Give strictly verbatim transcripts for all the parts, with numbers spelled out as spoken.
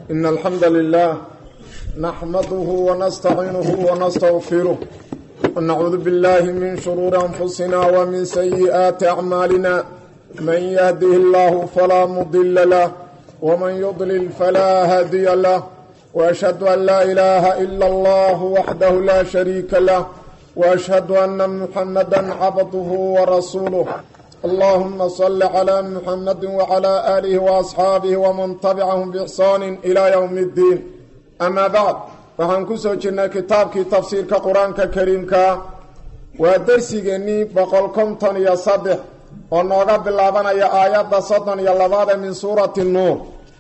إن الحمد لله نحمده ونستعينه ونستغفره ونعوذ بالله من شرور أنفسنا ومن سيئات أعمالنا من يهده الله فلا مضل له ومن يضلل فلا هادي له وأشهد أن لا إله إلا الله وحده لا شريك له وأشهد أن محمدا عبده ورسوله اللهم صل على محمد وعلى آله وأصحابه ومن تبعهم بإحسان إلى يوم الدين أما بعد فهن كسو جرنا كتابك تفسير كقرآن كريم ودرسيني بقول كمتن يا صدح ونوغا باللابنا يا آيات صدن يا لبادة من سورة النور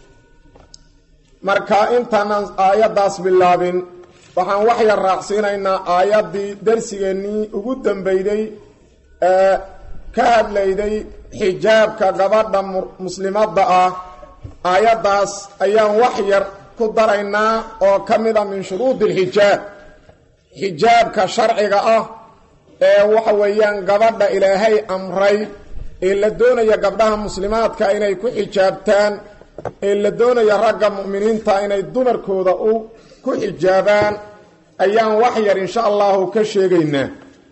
marka intaan aayadaas bilaabin waxaan wax yar raacsiinaynaa aayadii darsigeennii ugu dambeeyay ee ka hadlayday xijaabka gabadha muslimadda ah aayadaas ayaan wax yar ku daraynaa oo kamid ah min shuruudil xijaab xijaabka sharciga ah ee waxa weeyaan gabadha ilaahay amray ee la doonayo gabdhaha muslimaadka inay ku xijaabtaan ee la doonayo ragga mu'miniinta inay dumarkooda u ku xijaabaan ayaan wax yar insha Allah ka sheegaynaa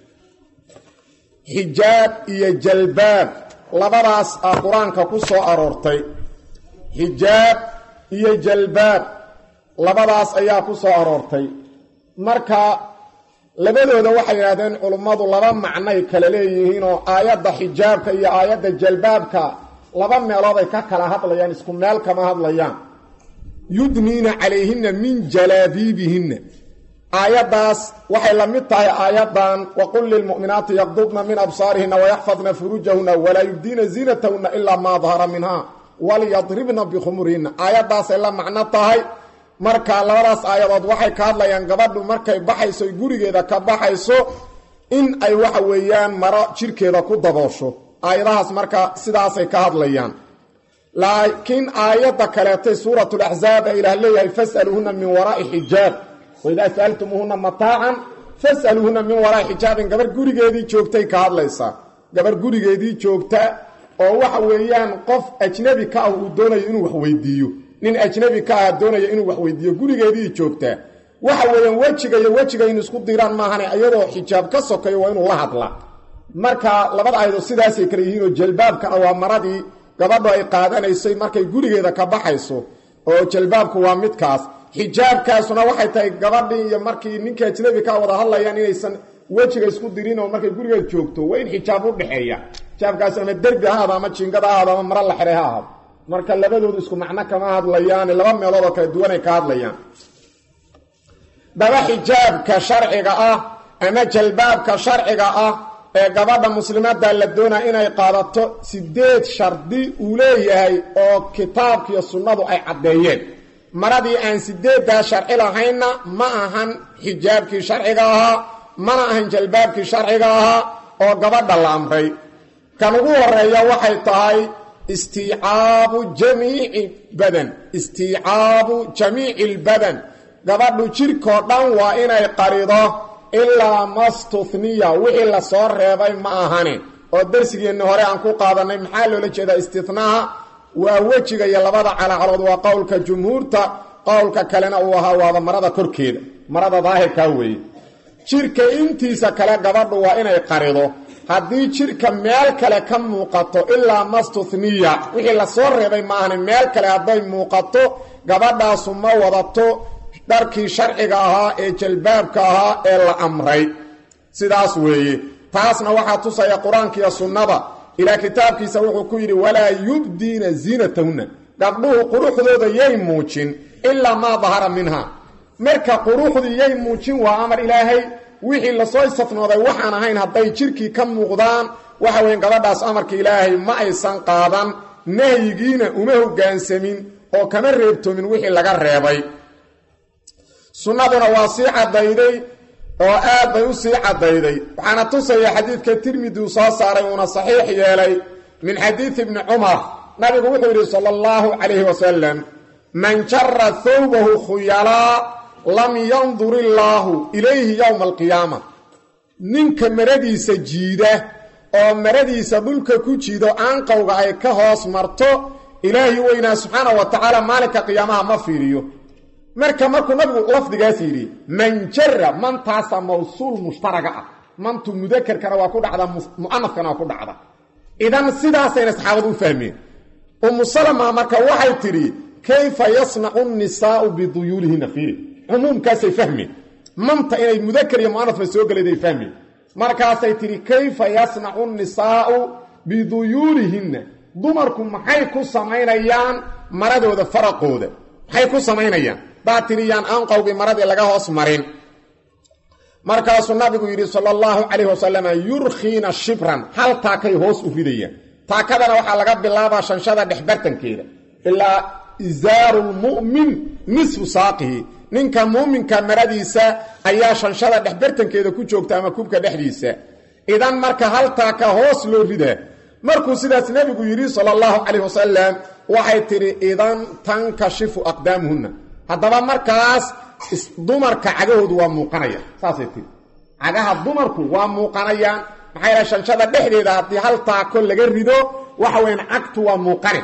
xijaab iyo jalbaab labadaas ah quraanka ku soo aroortay xijaab iyo jalbaab labadaas ayaa ku soo aroortay marka labadooda waxay yiraahdeen culimadu laba macnay kala leeyihiin oo aayada xijaabka iyo aayada jalbaabka laba meelood ay ka kala hadlayaan isku meel kama hadlayaan yudniina calayhinna min jalaabibihinna aayadaas waxay la mid tahay aayadan wa qul lil mu'minati yaghdudna min absaarihinna wa yahfazna furujahunna wa la yubdina zinatahunna illa ma dhahara minha wal yadribna bi khumurihinna aayadaas ay la macno tahay marka labadaas aayadood waxay ka hadlayaan gabadhu markay baxayso gurigeeda ka baxayso in ay waxa weeyaan maro jirkeeda ku daboosho aayadahaas marka sidaas ay ka hadlayaan laakiin aayada kaleetay suuratul ahzaab ila leeyahay fasaluhunna min wara'i xijaab wa idha sa'altumuhunna mata'an fasaluhunna min wara'i xijaab gabar gurigeedii joogtay ka hadlaysa gabar gurigeedii joogta oo waxa weeyaan qof ajnabi ka ah uu doonayo inuu wax weydiiyo nin ajnabi ka ah doonayo inuu wax weydiiyo gurigeedii joogta waxa weeyaan wajiga iyo wajiga in isku diiraan maahan ayadoo xijaab ka sokayo waa inuu la hadlaa marka labada ayado sidaas ay kala yihiin oo jalbaabkana waa maradii gabadhu ay qaadanaysay markay gurigeeda ka baxayso oo jalbaabku waa midkaas xijaabkaasuna waxay tahay gabadhii iyo markii ninka ajnabi ka wada hadlayaan inaysan wajiga isku dirin oo markay gurigeeda joogto waa in xijaab u dhaxeeya xijaabkaas ama derbi ha ahaado ama jiingada ha ahaado ama mara la xiray ha ahaado marka labadoodu isku macno kama hadlayaan laba meelood oo kala duwan ay ka hadlayaan daba xijaabka sharciga ah ama jalbaabka sharciga ah ee gabadha muslimadda la doona inay qaadato sideed shardi uu leeyahay oo kitaabka iyo sunnadu ay cadeeyeen maradii aan sideedda sharci lahayna ma ahan xijaabkii sharciga ahaa mana ahan jalbaabkii sharciga ahaa oo gabadha la amray kan ugu horeeya waxay tahay istiicaabu jamiici badan istiicaabu jamiici albadan gabadhu jirkoo dhan waa inay qarido ilaa mastuthniya wixii la soo reebay ma ahane oo darsigeena hore aan ku qaadanay maxaa loola jeedaa istithnaha waa wajiga iyo labada calacalood waa qowlka jumhuurta qowlka kalena uu ahaa waaba marada korkeeda marada daahirka weeye jirka intiisa kale gabadhu waa inay qarido haddii jirka meel kale ka muuqato ilaa mastuthniya wixii la soo reebay ma ahane meel kale hadday muuqato gabadhaasu ma wadato dharkii sharciga ahaa ee jalbaabka ahaa ee la amray sidaas weeye taasna waxaa tusaya quraanka iyo sunnada ilaa kitaabkiisa wuxuu ku yidhi walaa yubdiina ziinatahunna gabdhuhu quruxdooda yay muujin ilaa maa dahara minha marka quruxdu yay muujin waa amar ilaahay wixii lasoo istafnooday waxaan ahayn hadday jirkii ka muuqdaan waxa weyn gabadhaas amarka ilaahay ma aysan qaadan nahyigiina uma hoggaansamin oo kama reebtoomin wixii laga reebay sunnaduna waa sii cadayday oo aad bay u sii cadayday waxaana tusaya xadiidka tirmidhi soo saaray una saxiix yeelay min xadiid ibn umar nabigu wuxuu yiri sallallahu alayhi wasallam man jarra thawbahu khuyala lam yanzur illahu ilayhi yawm alqiyamah ninka maradiisa jiida oo maradiisa dhulka ku jiido aan qowga ay ka hoos marto ilaahi weynaa subxaana wa tacaala maalinka qiyaamaha ma fiiriyo marka markuu nabigu lafdigaas yidhi man jara mantaasa mawsuul mushtaraga ah mantu mudakarkana waa ku dhacda mu'anafkana waa ku dhacda idan sidaasayna saxaabadu u fahmeen ummu salama marka waxay tidhi kayfa yasnacu nnisaa'u biduyuulihina fiiri cumuumkaasay fahmeen manta inay mudakar iyo mu'anafna soo galeeday fahmeen markaasay tidhi kayfa yasnacu nnisaa'u biduyuulihinna dumarku maxay ku samaynayaan maradooda faraqooda maxay ku samaynayaan baa tiriyaan anqowgii maradii laga hoos marin markaasuu nabigu yidhi sala allahu calayhi wasalam yurkhiina shibran hal taakay hoos u ridayaan taakadana waxaa laga bilaabaa shanshada dhexbartankeeda ilaa isaaru lmu'min nisfu saaqihi ninka muuminka maradiisa ayaa shanshada dhexbartankeeda ku joogta ama kubka dhexdiisa idan marka hal taaka hoos loo ridaa markuu sidaas nabigu yidhi sala allahu calayh wasalam waxay tidhi idan tankashifu aqdaamuhunna haddaba markaas dumarka cagahoodu waa muuqanaya saasay tidhi cagaha dumarku waa muuqanayaan maxaa yaha shanshada dhexdeeda haddii hal taako laga rido waxa weyaan cagtu waa muuqane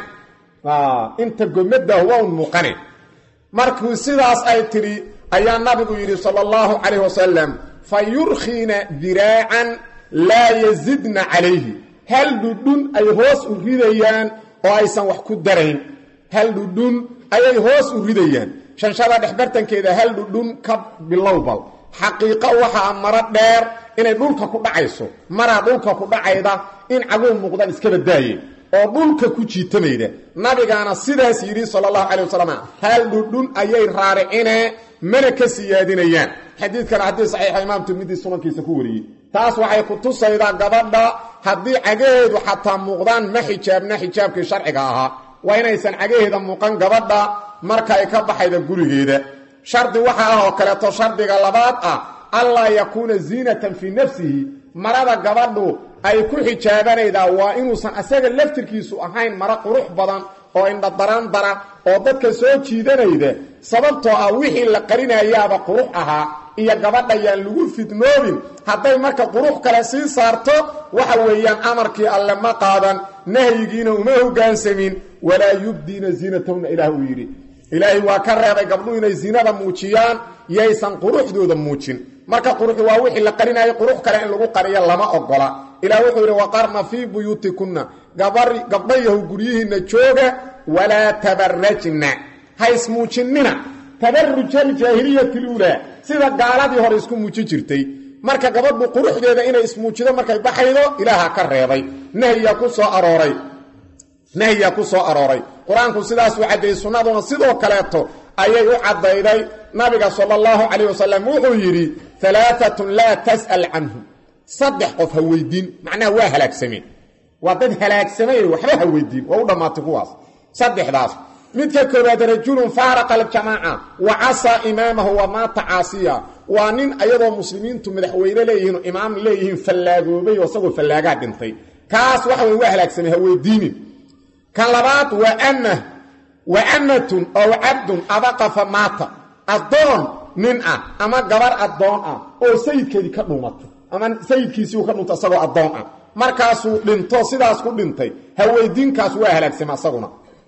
inta gomadahu waa un muuqane markuu sidaas ay tidhi ayaa nabigu yidhi sala allahu calayh wasalam fa yurkhiina diraacan laa yazidna calayhi hal dhudhun ay hoos u ridayaan oo aysan wax ku darayn hal dhudhun ayay hoos u ridayaan shanshada dhexbartankeeda hal dhudhun ka bilowbal xaqiiqo waxaa maro dheer inay dhulka ku dhacayso maraa dhulka ku dhacayda in caguhu muuqdaan iska badaaye oo dhulka ku jiitamayda nabigaana sidaas yidhi sala allahu calay wasalam hal dhudhun ayay raaricine mana ka siyaadinayaan xadiidkana haddii saxiixa imaam tirmidi sunankiisa ku wariyey taas waxay ku tusaydaa gabadha haddii cagaheedu xataa muuqdaan ma xijaabna xijaabkii sharciga ahaa waa inaysan cagaheeda muuqan gabadha marka ay ka baxayda gurigeeda shardi waxa ah oo kaleeto shardiga labaad ah allaa yakuuna ziinatan fii nafsihi marada gabadhu ay ku xijaabanaydaa waa inuusan asaga laftirkiisu ahayn maro qurux badan oo indhadarandara oo dadka soo jiidanayda sababtoo ah wixii la qarinayaaba qurux ahaa iyo gabadha yaan lagu fidnoobin hadday marka qurux kale sii saarto waxa weeyaan amarkii alle ma qaadan nahyigiina uma hoggaansamin walaa yubdiina ziinatahunna ilaah uu yidhi ilaahay waa ka reebay gabdhuhu inay ziinada muujiyaan yaysan quruxdooda muujin marka quruxu waa wixii la qarinayo qurux kale in lagu qariyo lama ogola ilaah wuxuu yidhi waqarna fii buyuutikunna gabdhayahu guryihiinna jooga walaa tabarajna ha ismuujinnina tabarujaljaahiliyati luulaa sida gaaladii hore isku muujin jirtay marka gabadhu quruxdeeda inay ismuujido markay baxaydo ilaaha ka reebay nahyiyaa ku soo arooray nahyiyaa ku soo arooray qur-aanku sidaas uu caddeeyey sunnaduna sidoo kaleeto ayay u caddayday nabiga sala allahu calayh wasalam wuxuu yidhi alaaatun laa tas'al canhum saddex qof ha weydiin macnaha waa halaagsameen waa dad halaagsamay waxba ha weydiin waa u dhammaatay kuwaas saddexdaas midka koobaad rajulun faaraqa aljamaaca wa casaa imaamahu wa maata caasiya waa nin ayadoo muslimiintu madaxweyne leeyihiin oo imaam leeyihiin fallaagoobay oo isagoo fallaagaa dhintay kaas waxa wey waa halaagsamay ha weydiinin kan labaad waa amah wa amatun ow cabdun abaqafa maata addoon nin ah ama gabar addoon ah oo sayidkeedii ka dhuumatay ama sayidkiisii uu ka dhuntay isagoo addoon ah markaasuu dhinto sidaas ku dhintay ha weydiinkaas waa halaagsama isaguna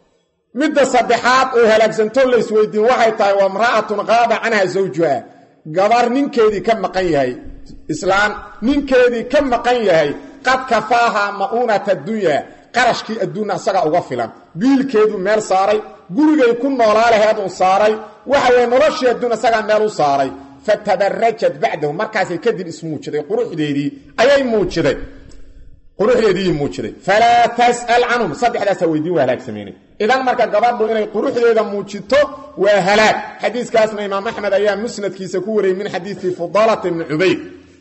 midda saddexaad oo halaagsanto la isweydiin waxay tahay waa imra'atun qaaba canha zawjuha gabar ninkeedii ka maqan yahay islaan ninkeedii ka maqan yahay qad kafaaha ma'uunata addunya qarashkii adduunna isaga uga filan biilkeedu meel saaray gurigay ku noolaa laheedun saaray waxa weye noloshii adduun isagaa meel u saaray fatabarajat bacdahu markaasay kadib ismuujiday quruxdeedii ayay muujiday quruxdeedii muujiday falaa tas'al canhum saddexdaasa weydiin waa halaagsameynay idan marka gabadhu inay quruxdeeda muujito waa halaag xadiiskaasna imaam axmed ayaa musnadkiisa ku wariyey min xadiisi fudaalata ibni cubayd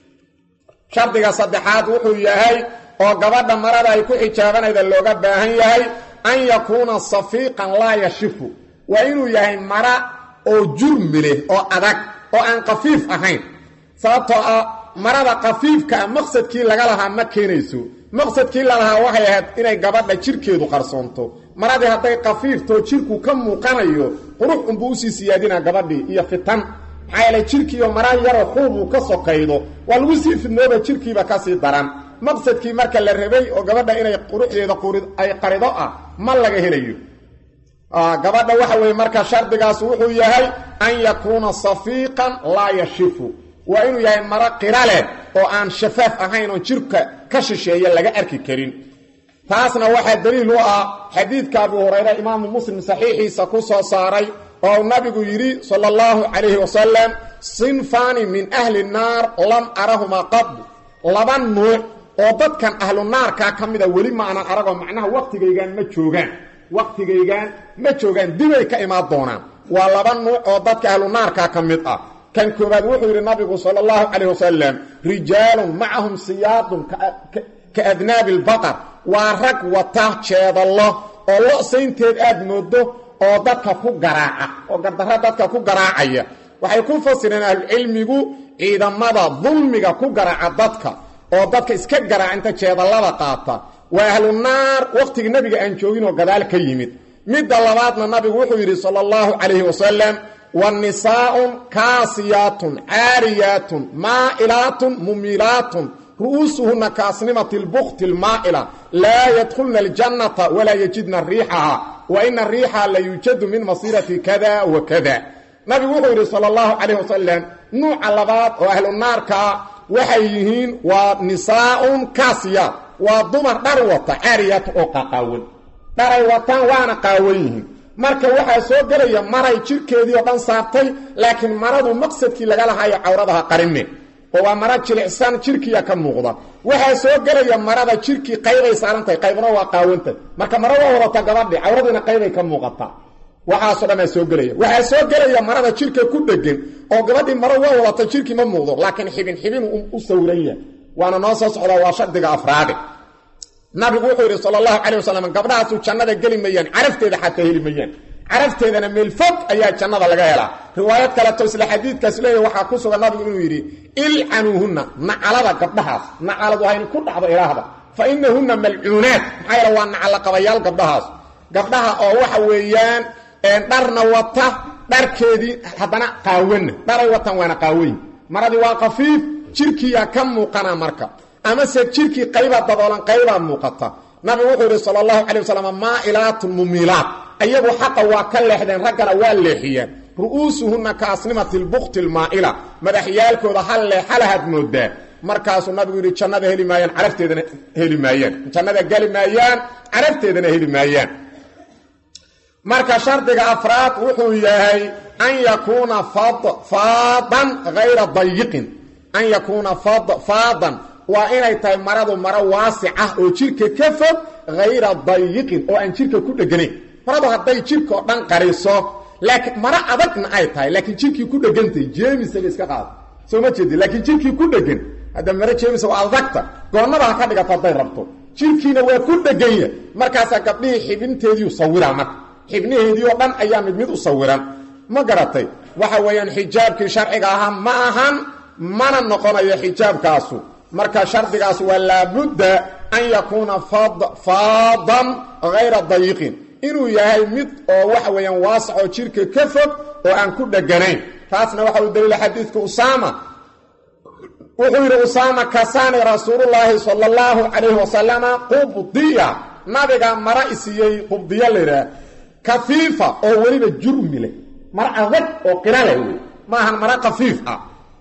shardiga saddexaad wuxuu yahay oo gabadha marada ay ku xijaabanayda looga baahan yahay an yakuuna safiiqan laa yashifu waa inuu yahay mara oo jurmi leh oo adag oo aan qafiif ahayn sababtoo ah marada qafiifka ah maqsadkii laga lahaa ma keenayso maqsadkii lalahaa waxay ahayd inay gabadha jirkeedu qarsoonto maradii hadday qafiiftoo jirku ka muuqanayo qurux unbuu usii siyaadinaa gabadhii iyo fitan maxaa yeele jirkiiyo mara yaroo xuubuu ka sokaydo waa lagu sii fidnooba jirkiiba ka sii daran maqsadkii marka la rabay oo gabadha inay quruxdeeda ay qarido ah ma laga helayo gabadha waxa weeye marka shardigaas wuxuu yahay an yakuuna safiiqan laa yashifu waa inuu yahay mara qirale oo aan shafaaf ahayn oo jirka ka shisheeya laga arki karin taasna waxaa daliil u ah xadiidka Abu Hurayra Imam Muslim saxiixiisa ku soo saaray oo nabigu yiri sallallahu alayhi wasallam sinfani min ahli an-nar lam arahuma qad laban nuuc oo dadkan ahlu naarka kamida wali ma aanan arago macnaha waqtigeygan ma joogan waqtigeygan ma joogan dibay ka imaan doonaan waa laban nuuc oo dadka ahlu naarka kamid ah kan koobaad wuxuu yiri nabigu sallallahu alayhi wasallam rijaalun ma'ahum siyadun ka adnab al-baqar waa rag wata jeedallo oo lo saynteed aad moodo oo dadka ku garaaca oo gardarra dadka ku garaacaya waxay ku fasireen cilmigu ciidamada dulmiga ku garaaca dadka oo dadka iska garaaca inta jeedallada qaata waa ahlu naar waqtiga nabiga aan joogin oo gadaal ka yimid mid labaadna nabigu wuxuu yiri sallallahu alayhi wasallam wan nisaa'un kaasiyatun aariyatun maa'ilatun mumilatun رؤوسهن كاسنمة البخت المائلة لا يدخلن الجنة ولا يجدن ريحها وإن الريح لا يوجد من مصيرة كذا وكذا نبي وحيري صلى الله عليه وسلم نوع اللبات وأهل النار وحيهين ونساء كاسيات وضمر دروة عاريات وقاقاون دروة وانا قاويهين marka waxa soo galaya maray jirkeedii oo dhan saartay laakiin maradu maqsadkii laga lahaay cawradaha qarinne waa mara jilicsan jirkiya ka muuqda waxa soo galaya marada jirki qaybay saarantay qaybna waa qaawanta marka marada warata gabadhi cawradina qaybay ka muuqata waxa soo dhamay soo galaya waxa soo galaya marada jirka ku dhagan oo gabadhi mara waa warata jirki ma muuqdo laakiin xibin xibin u sawiraya waana noo soo socda waa shadiga afraad nabigu wuxuu yiri sallallahu alayhi wasallam gabdhaha uu jannada gali mayaan carafteeda xataa heli mayaan carafteedana meel fog ayaa jannada laga helaa riwaayad kale oo isla xadiidkaas leeyahay waxa ku sugan nabigu inuu yiri il'anuhunna nacalada gabdhahaas nacaladu hayni ku dhacdo ilaahda fa innahunna mal'unat ayra wa nacala qabayal gabdhahaas gabdhaha oo waxa weeyaan een dharna wata dharkeedii hadana qaawan dharay watan waana qaaweyn maradi waa qafiif jirkiya ka muuqana marka ama se jirki qayba daboolan qayba muuqata nabigu wuxuu yiri sallallahu alayhi wasallam maa'ilatun mumilat ayagu xaqa waa ka leexdeen ragana waa leexiyeen ru'usuhunna kaasnimatil buqtil maa'ila madaxyaalkooda hal leexalahad moodaa markaas nabigu yiri jannada heli maayaan carafteedana heli maayaan jannada gali maayaan carafteedana heli maayaan marka shardiga afraad wuxuu yahay an yakuna fad fadan ghayra dayiqin an yakuna fad fadan waa inay tahay maradu mara waasic ah oo jirka ka fog ghayra dayiqin oo aan jirka ku dhaganayn maradu haday jirka oo dhan qariso laakiin mara adagna ay tahay laakiin jirkii ku dhagantay jeemisa iska qaad soo ma jeedi laakiin jirkii ku dhagan hada mara jeemisa waa adagta goonnada ka dhigata haday rabto jirkiina waa ku dhaganya markaas gabdhii xibinteedii sawira marka xibnaheedii oo dhan ayaa mid mid u sawiran ma garatay waxa weeyaan xijaabkii sharciga ah ma ahan mana noqonayo xijaabkaasu marka shardigaas waa la budda an yakuna fad fadan ghayra dayiqin inuu yahay mid oo waxa weeyaan waasac oo jirka ka fog oo aan ku dhaganayn taasna waxa uu daliil xadiiska Usama wuxuu yiri Usama kasani rasuulullaahi sallallahu alayhi wasallam qubdiya nabiga mara isiyay qubdiya leeyahay kafiifa oo waliba jurmi leh mar adag oo qiraale ma ahan mara qafiif ah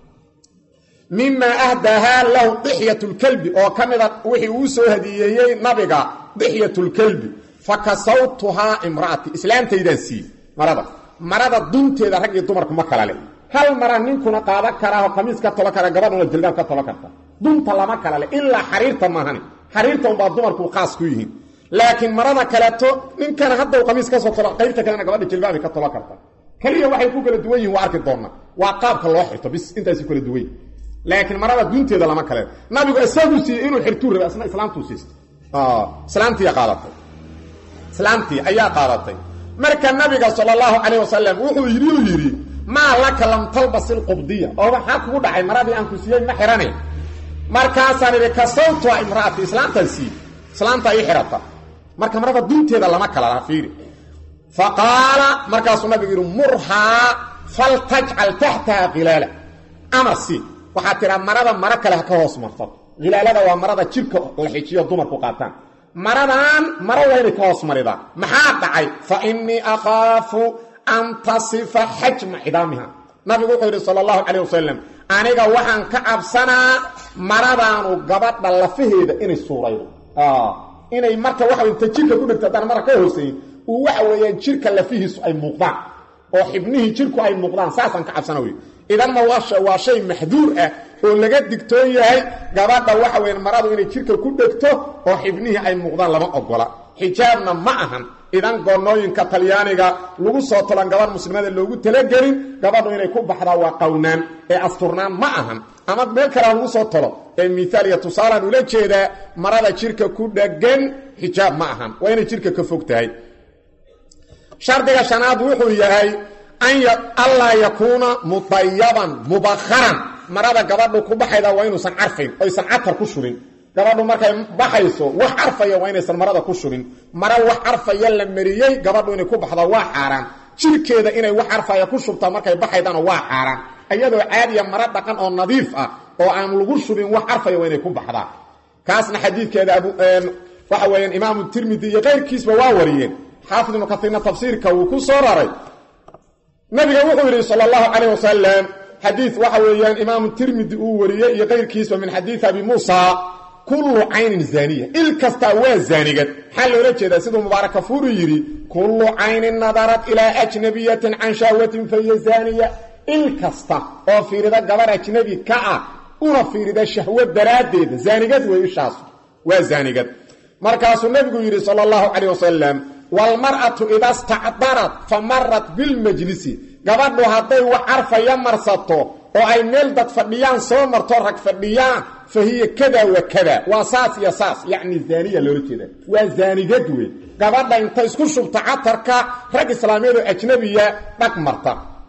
mimma ahdaha lahu dihiyatul kalbi oo kamida wixii uu soo hadiyay nabiga dihiyatul kalbi fakasawtuha imraati islaantaydan si marada marada dunteeda rag iyo dumarku ma kala leh hal mara ninkuna qaada kara khamiis ka toba kara gabadhuna jilbaab ka toba karta dunta lama kala leh illa xariirta maahan xariirta oo dumarku qaas ku yihiin laakiin marada kale to ninkan hadda khamiis ka soo toba qaybta kalena gabadha jilbaab ka toba karta kaliya waxay ku kala duwan yihiin waa arki doona waa qaabka loo xirto bis intaas ku kala duwan laakiin marada dunteeda lama kale nabigu asagu si inuu xirtu raba asna islaamtu siist ah islaamti qaadatay islaamti ayaa qaadatay marka nabiga sallallahu alayhi wasallam wuxuu yiri yiri ma la kalam talbasil qubdiya oo waxa ku dhacay maradii aan ku siiyay ma xiranay markaas aan iri kasawtu imraati islaamta si islaamta ay xirata marka marada dunteeda lama kala fiiri faqala markaas nabigu yiri murha faltaj'al tahta qilala amasi waxa tira marada mara kale ka hoos marto gilaalada waa marada jirka la xijiyo dumarku qaataan maradan mara wayna ka hoos marida maxaa dhacay fa inni akhafu an tasifa hajma idamiha nabigu wuxuu yiri sallallahu alayhi wasallam aniga waxaan ka cabsanaa maradaanu gabadha lafaheeda inay suuraydo ah inay marka waxa inta jirka ku dhigta dan marka hooseey uu waxa weeyaan jirka lafihiisu ay muuqdaan oo xibnihi jirku ay muuqdaan saasan ka cabsanaa weey idan ma waa shay maxduur ah oo laga digtoon yahay gabadha waxa weeyaan maradu inay jirka ku dhigto oo xibnihi ay muuqdaan lama ogola xijaabna ma ahan idan goonooyinka talyaaniga lagu soo tolan gabar muslimada loogu talagelin gabadhu inay ku baxdaa waa qawnaan ee asturnaan ma ahan ama meel kale lagu soo tolo ee miisaal iyo tusaalan ula jeeda marada jirka ku dhagan xijaab ma ahan waa inay jirka ka fog tahay shardiga shanaad wuxuu yahay an ya alla yakuna mutayyaban mubakharan marada gabadhu ku baxayda waa inuusan carfayn oo aysan catar ku shubin gabadhu markay baxayso wax carfaya waa inaysan marada ku shubin mara wax carfaya la mariyay gabadhu inay ku baxdo waa xaraan jirkeeda inay wax carfaya ku shubta markay baxaydana waa xaraan ayadoo caadiya mara dhaqan oo nadiif ah oo aan lagu shubin wax carfaya waa inay ku baxdaa kaasna xadiidkeeda abu waxa weeyaan imaam tirmidhi iyo qeyrkiisba waa wariyeen xaafid ibn kathirna tafsiirka uu ku soo raray nabiga wuxuu yiri sallallahu alayhi wasallam hadith waxa weeyaan imaam tirmidhi uu wariyay iyo qeyrkiisba min hadith abi musa kullu aynin zaniya il kasta waa zanigad hal loo jeeda sidoo mubarak fuuru yiri kullu aynin nadarat ila ajnabiyatin an shawatin fa zaniya il kasta oo fiirida gabar ajnabi ka ah una fiirida shahwad daraadeed zanigad way ishaas waa zanigad markaas nabigu yiri sallallahu alayhi wasallam wal mar'atu idha ista'darat famarrat bil majlisi gabadhu haday wax arfaya marsato oo ay meel dad fadhiyaan soo marto rag fadhiyaan fahiya kada wa kada wa saas ya saas yaani zaniya loo jeeda waa zanigad way gabadha inta isku shubta catarka rag islaamiyada ajnabiya dhaq marta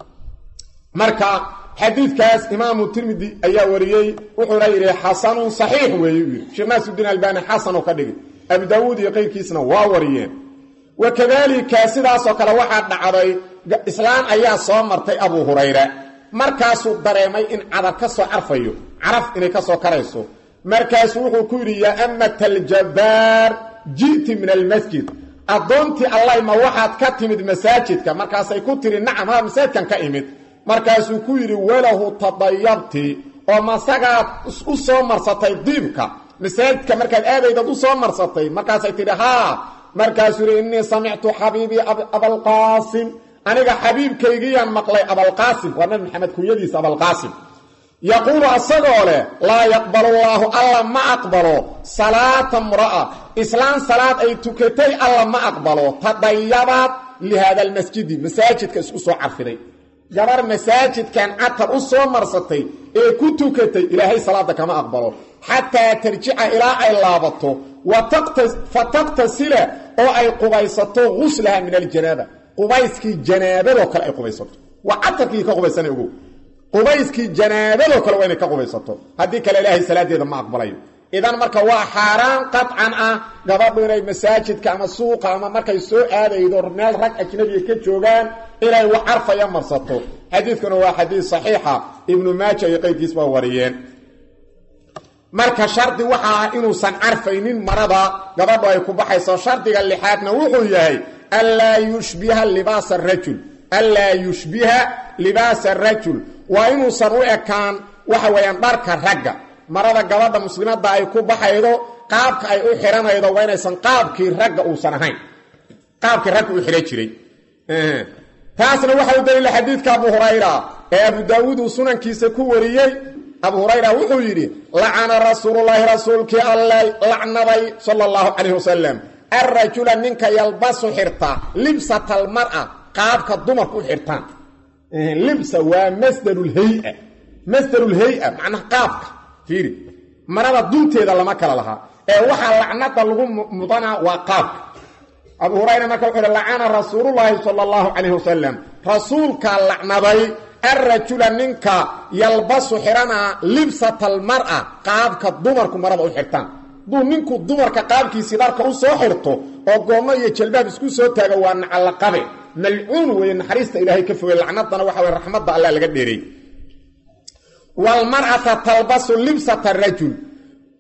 marka xadiidkaas imaam tirmidhi ayaa wariyay wuxuu leeyahay hasan sahih weeyii sheekh Nasruddin Albani hasan oo ka dhigay Abu Daawud iyo qeyrkiisna waa wariyeen wakadalika sidaas oo kale waxa dhacday islaan ayaa soo martay Abu Hurayra markaasuu dareemay in cadar ka soo arfayo caraf inay ka soo karayso markaasuu wuxuu ku yiri ya ammatal jabbar jiiti min al masjid adoonti allah ma waxaad ka timid masaajidka markaasay ku tiri nacam ha masaajidkan ka imid markaasuu ku yiri walahu tadayyabti oo masagaad u soo marsatay diibka masaajidka markaad aadayda u soo marsatay markaasay tiri ha markaasuu yiri inni sami'tu habibi abul qasim aniga xabiibkaygiyaan maqlay abul qasim waa nabi maxamed kunyadiisa abul qasim yaqulu asagole la yaqbalu allah alla ma aqbalo salata imra'a islaan salat ay tukatay alla ma aqbalo tadayyabat li hada al masjid masajidka isku soo carfiday gabar masajidkan atar u soo marsatay ee ku tukatay ilaahay salaada kama aqbalo hatta tarji'a ila ay laabato wa taqtas fataqtasila oo ay qubaysato ghuslaha min al janaba qubayski janaabado kale ay qubaysato wa atarkii ka qubaysanay ugu qubayski janaabado kale waa inay ka qubaysato hadii kale ilaahay salaadeeda ma aqbalayo idan marka waa xaraan qat'an ah gabadhu inay masaajidka ama suuqa ama markay soo aadaydo meel rag ajnabi ka joogaan inay wax arfaya marsato xadiidkuna waa xadiis saxiixa ibn Maajah iyo qeyrkiis baa wariyeen marka shardi waxa inuu san arfaynin marada gabadhu ay ku baxayso shardiga lixaadna wuxuu yahay alla yushbiha libas ar-rajul alla yushbiha libas ar-rajul wa inuu san u ekaan waxa weeyaan dharka ragga marada gabadha muslimada ay ku baxaydo qaabka ay u xiranaydo waa inaysan qaabkii ragga uu san ahayn qaabkii ragga uu xiran jiray ee taasna waxa uu dalil xadiidka Abu Hurayra ee Abu Daawud sunankiisa ku wariyay Abu Hurayra wuxuu yiri la'ana rasuulullaahi rasuulki Allah la'naday sallallahu alayhi wasallam ar-rajula minka yalbasu hirta libsatal mar'a qaabka dumarku xirtaan ee libsa waa masdarul hay'a masdarul hay'a macna qaabka fiiri marada dunteeda lama kala laha ee waxa la'nada lagu mudana waa qaabka Abu Hurayra marka wuxuu la'ana rasuulullaahi sallallahu alayhi wasallam rasuulka la'naday ar-rajula minka yalbasu hirana libsatal mar'a qaabka dumarku marada u xirtaan duu ninku dumarka qaabkiisa dharka u soo xirto oo goomo iyo jalbaab isku soo taaga waa nacala qabe mal'uun way naxariista ilaahay ka fogay lacnadana waxa way raxmadda Allah laga dheeray wal mar'ata talbasu libsata ar-rajul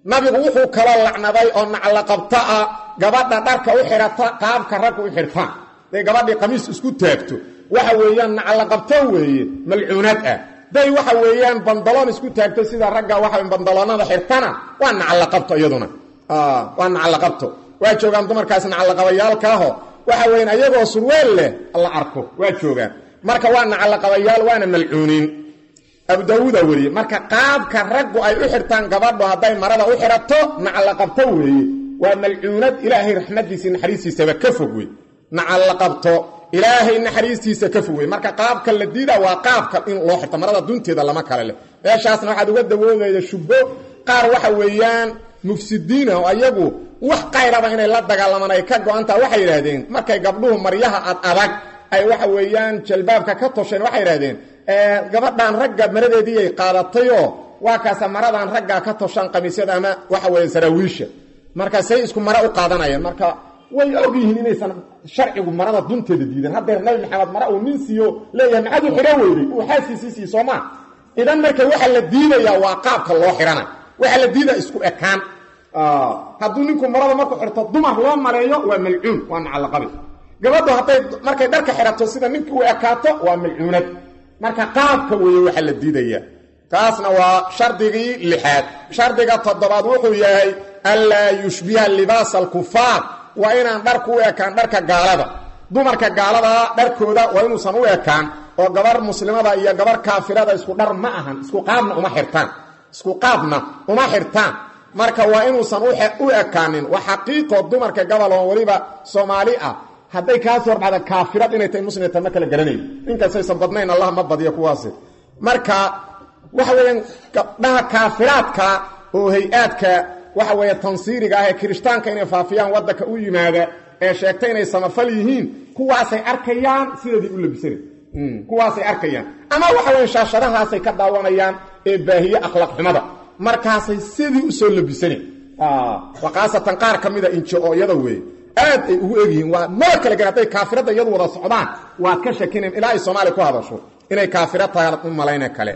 nabigu wuxuu kala lacnaday oo nacla qabta ah gabadha dharka u xirata qaabka rag u xirtaan day gabadhii qamiis isku taagto waxa weeyaan nacla qabta weeye malcuunad ah day waxa weeyaan bandaloon isku taagto sida ragga waxa bandaloonada xirtana waa nacla qabto iyaduna ah waa nacla qabto waa joogan dumarkaas nacla qabayaalka ah waxa weeyaan ayagoo surweel leh alla arko waa joogan marka waa nacla qabayaal waana malcuunin abu daawuud wariye marka qaabka raggu ay u xirtaan gabadho haday marada u xirato nacla qabto weeye waa malcuunad ilaahay raxmadiisa naxariistiisa ka fogwey nacla qabto ilaahay naxariistiisa ka fogwey marka qaabka la diida waa qaabka in loo xirto marada dunteeda lama kale leh meeshaasna waxa uga dawoodayda shubo qaar waxa weeyaan mufsidiina oo ayagu wax qayraba inay la dagaalamaan ay ka go'anta waxay yiraahdeen markay gabdhuhu maryaha ad adag ay waxa weeyaan jalbaabka ka tosheen waxay yiraahdeen ee gabadhan ragga maradeedii ay qaadatay oo waa kaas maradan ragga ka toshan qamiisyada ama waxa weeyaan saraawiisha marka say isku mara u qaadanayeen marka way ogyihiin inaysan sharcigu marada dunteeda diidan haddii nabi maxamed mara uu nin siiyo leeyahay maxadu xira weeyay uu xaasiisi Soomaa idan marka waxa la diidayaa waa qaabka loo xirana waxa la diidaa isku ekaan ah haduu ninku marada markuu xirto dumar loo mareeyo waa malcuun waa nacla qabi gabadhu haday markay dharka xirato sida ninka uu ekaato waa malcuunad marka qaabka weeye waxa la diidaya taasna waa shardigii lixaad shardiga toddobaad wuxuu yahay alla yushbiha libaas al-kuffar wa inaan dharku u ekaan dharka gaalada dumarka gaalada dharkooda waa inuusan u ekaan oo gabar muslimada iyo gabar kaafirada isku dhar ma ahan isku qaabna uma xirtaan isku qaabna uma xirtaan marka waa inuusan u ekaanin wa xaqiiqo dumarka gabal oo waliba Soomaali ah haday ka soo baxda kaafirad inay tahay muslimta ma kala garanay inkastoo aysan badnayn Allah ma badiyo kuwaas marka waxa weeyaan gabdhaha kaafiraadka oo hay'adka waxa weeye tansiiriga ah ee kirishtaanka inay faafiyaan waddanka u yimaada ee sheegtay inay samafal yihiin kuwaas ay arkayaan sidii u labisanay mm kuwaas ay arkayaan ama waxa weeye shaashadahaas ay ka daawanayaan ee baahiye akhlaaq xumada markaas ay sidii u soo labisanay ah waqaasatan qaar kamida injo oo iyada weey aad ay ugu eegyihiin waa ma kala garaatay kaafirada iyadu wada socdaan waa ka shakineen ilaa ay Soomaali ku hadasho inay kaafirad tahay u malayna kale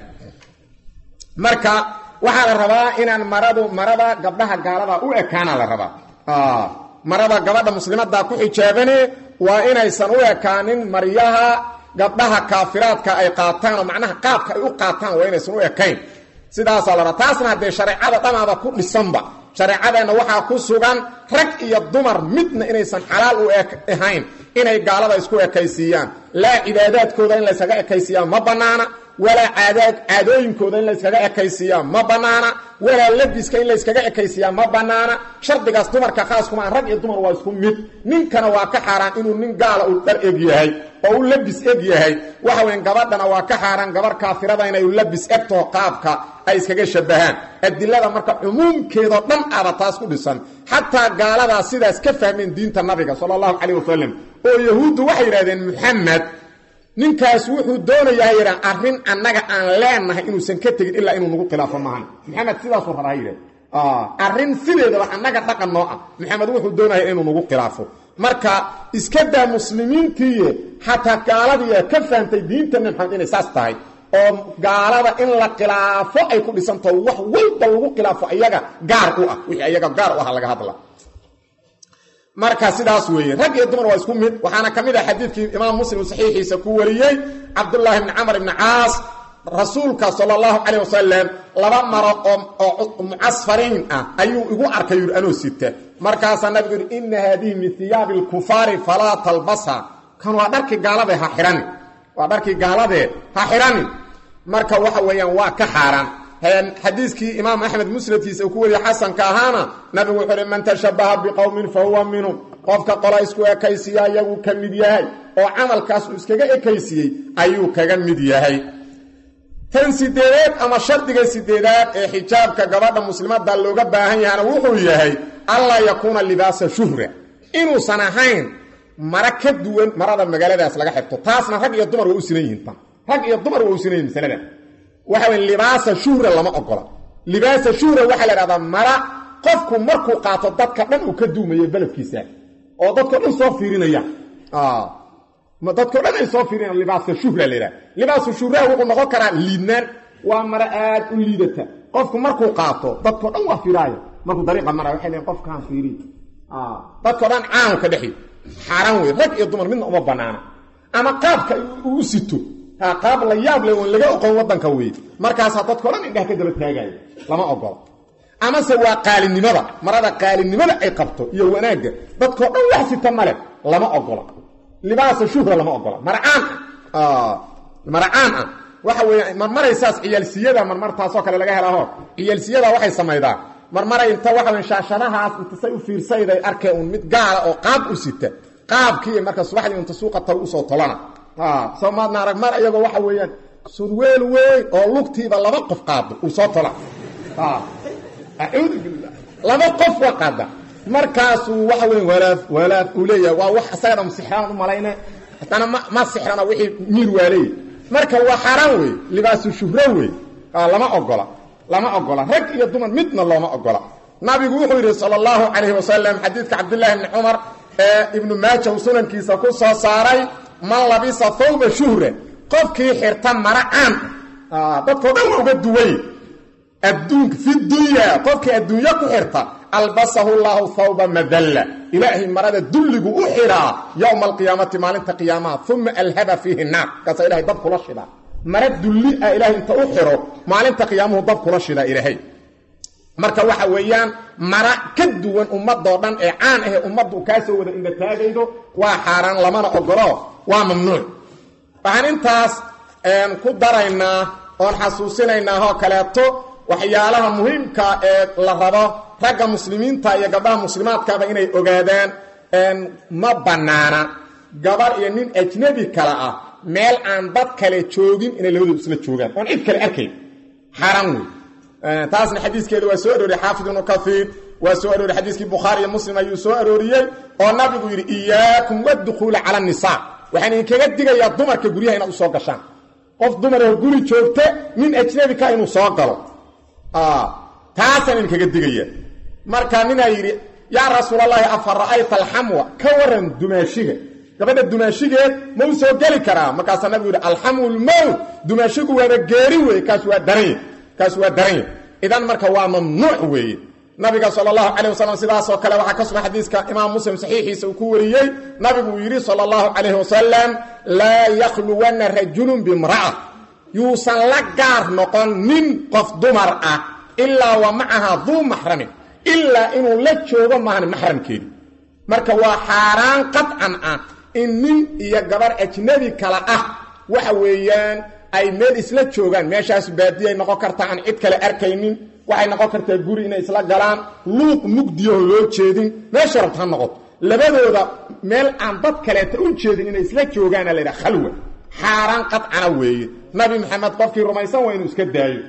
marka waxa la rabaa inaan maradu marada gabdhaha gaalada u ekaana la rabaa ah marada gabadha muslimada ku xijaabane waa inaysan u ekaanin maryaha gabdhaha kaafiraadka ay qaataan oo macnaha qaabka ay u qaataan waa inaysan u ekayn sidaas la rabaa taasna hadee shariicada dhamaada ku dhisanba shariicadana waxa ku sugan rag iyo dumar midna inaysan xalaal u ahayn inay gaalada isku ekaysiyaan la cibaadaadkooda in la isaga ekaysiyaan ma banaana wala caadad caadooyinkooda in la iskaga ekaysiyaan ma banaana wala labiska in la iskaga ekaysiyaan ma banaana shardigaas dumarka khaas kuma rag iyo dumar waa isku mid ninkana waa ka xaraan inuu nin gaala u dar eg yahay oo uu labis eg yahay waxa weyn gabadhana waa ka xaraan gabar kaafirada inay u labis egto qaabka ay iskaga shabahaan adilada marka umumkeedo dhan aba taas ku dhisan hatta gaalada sidaas ka fahmeen diinta nabiga sallallahu alayhi wasallam oo yahuudu waxay yiraahdeen Muhammad ninkaas wuxuu doonayaa yiraan arrin annaga aan leenahay inuu san ka tagin ilaa inuu nagu khilaafo maahan Muhammad sidaas uu rabaa yiraan ah arrin sideeda annaga dhaqan noo ah Muhammad wuxuu doonayaa inuu nagu khilaafo marka iska daa muslimiintii hatta gaaladii ka fahamtay diinta Muhammad inay saas tahay oo gaalada in la khilaafo ay ku dhisanto wax walba lagu khilaafo ayaga gaar u ah wixii ayaga gaar u ah laga hadla marka sidaas weeye rag iyo dumar waa isku mid waxaana kamid ah xadiidkii imaam muslim saxiixiisa ku wariyay abdullah ibn amr ibn aas rasuulka sallallahu alayhi wasallam laba maro oo muasfarin ah ayuu igu arkay yiri anoo sita markaas nabigu inna hadhihi min thiyabil kufari fala talbasa kan waa dharkii gaalada ha xiran waa dharkii gaalada ha xiran marka waxa weeyaan waa ka xaraan حديثكي إمام أحمد مسلتي سوكوري حسن كهانا نبي وحر من تشبه بقوم فهو منهم قفك قلايسكو كيسيا يو كمدياهي او عمل كاسو اسكغا كيسيي ايو كغا مدياهي تنسيدات اما شرطيغا سيدات حجابك غبادha muslimada looga baahan yahay wuxuu yahay alla yakuna libaas shuhra inuu sanahayn mara ka duwan marada magaaladaas laga xirto taasna rag iyo dumar way u sinayeen tan rag iyo dumar way u sinayeen misalada waxa weyn libaas shuhra lama ogola libaas shuhra waxa la raada mara qofku markuu qaato dadka dhan uu ka duumayo balabkiisa oo dadka dhan soo fiirinaya ah ma dadka dhan ay soo fiirinayaan libaas shuhra leeyahay libaas shuhra wuxuu noqon karaa liidnaan waa mara aad u liidata qofku markuu qaato dadka dhan waa fiiraayo markuu dariiqa maraa waxay leeyihiin qofkaan fiiri ah dadka dhan caan ka dhaxi xaraan weey rag iyo dumar midna uma banaana ama qaabka uu sito ha qaab la yaab leh oo laga aqoon wadanka weey markaas dadka dhan indhaha ka daba taagay lama ogola ama se waa qaalinimada marada qaalinimada ay qabto iyo wanaaga dadka dhan wax sita male lama ogola libaas shuhra lama ogola marcaan ah marcaan ah waxa weey marmaraysaas ciyaalsiyada marmartaas oo kale laga helaa ciyaalsiyada waxay sameeydaa marmaray inta waxa weyn shaashadahaas inta say u fiirsayday arkay un mid gaar oo qaab u sita qaabkii marka subaxdii inta suuqa taw u soo tolana ha Soomaadna arag mar ayaga waxa weeyaan surweel weey oo lugtiiba laba qof qaado u soo tola ha a'uudu billah laba qof waqada markaas waxa weyn walaad walaad u leeyahay waa wax asaga msixraan u malayna hadana ma sixrana wixii miir waalay marka waa xaraan weey libaasu shuhra weey lama ogola lama ogola rag iyo dumar midna looma ogola nabigu wuxuu yiri sallallahu alayhi wasallam hadithka abdullah ibn umar ibn majah sunankiisa ku soo saaray man labisa thawba shuhra qofkii xirta maraan dadka dhan uga duway adduunka fi dunya qofkii adduunya ku xirta albasahu allah thawba madalla ilahi marada dulligu u xiraa yawm alqiyamati maalinta qiyaamaha thumma alhaba fihi an-nar kaasa ilahi dad kula shida marad dulli ilahi inta u xiro maalinta qiyaamuhu dad kula shida ilahi marka waxa weeyaan mara ka duwan ummadoo dhan ee caan ah ummadu ka soo wada inda taagaydo waa xaraan lamana ogolo waa mamnuuc waxaan intaas een ku daraynaa oo xasuusinaynaa oo kaleeto waxyaalaha muhiimka ee la rabo ragga muslimiinta iyo gabdhaha muslimaadka inay ogaadaan een ma banaana gabar iyo nin ajnabi kala ah meel aan dad kale joogin inay labadu isla joogaan oo cid kale arkayn xaraan taasna xadiiskeedu waa soo arooriyay xaafid ibn kathir waa soo arooriyay xadiiskii bukhari iyo muslim ayuu soo arooriyay oo nabigu yiri iyaakum wadkhul ala an-nisa waxaan idinkaga digayaa dumarka guriyaha inaad u soo gashaan qof dumar oo guri joogta min ajnabi ka inuu soo galo ah taasan idinkaga digaya marka nina yiri ya rasuulullaahi afara'ayta al-hamwa ka waran dumaashiga gabadha dumaashigeed ma u soo gali karaa markaas nabigu yiri al-hamul maut dumaashigu waa geeri weey kaas waa daray kaas waa daray idan marka waa mamnuuc weey nabiga sallallahu alayhi wasallam sidaas oo kale waxa ka soo xadiiska imaam muslim saxiixiisa uu ku wariyay nabigu yiri sallallahu alayhi wasallam la yakhluwana rajulun bimra'a yusan la gaar noqon nin qof dumar ah illa wa ma'aha dhu mahram illa inuu la joogo maahan mahramkeedi marka waa xaraan qad'an ah in nin iyo gabar ajnabi kala ah waxa weeyaan ay meel isla joogan meeshaas baadiyay noqon kartaa aan cid kale arkaynin waxay noqon kartaa guri inay isla galaan luuq mugdiyo loo jeedin meesha rabta noqoto labadooda meel aan dad kale ta u jeedin inay isla joogaan la yiraahdo khalwa xaraan qad'ana weeye nabi maxamed qofkii rumaysan waa inuu iska daayo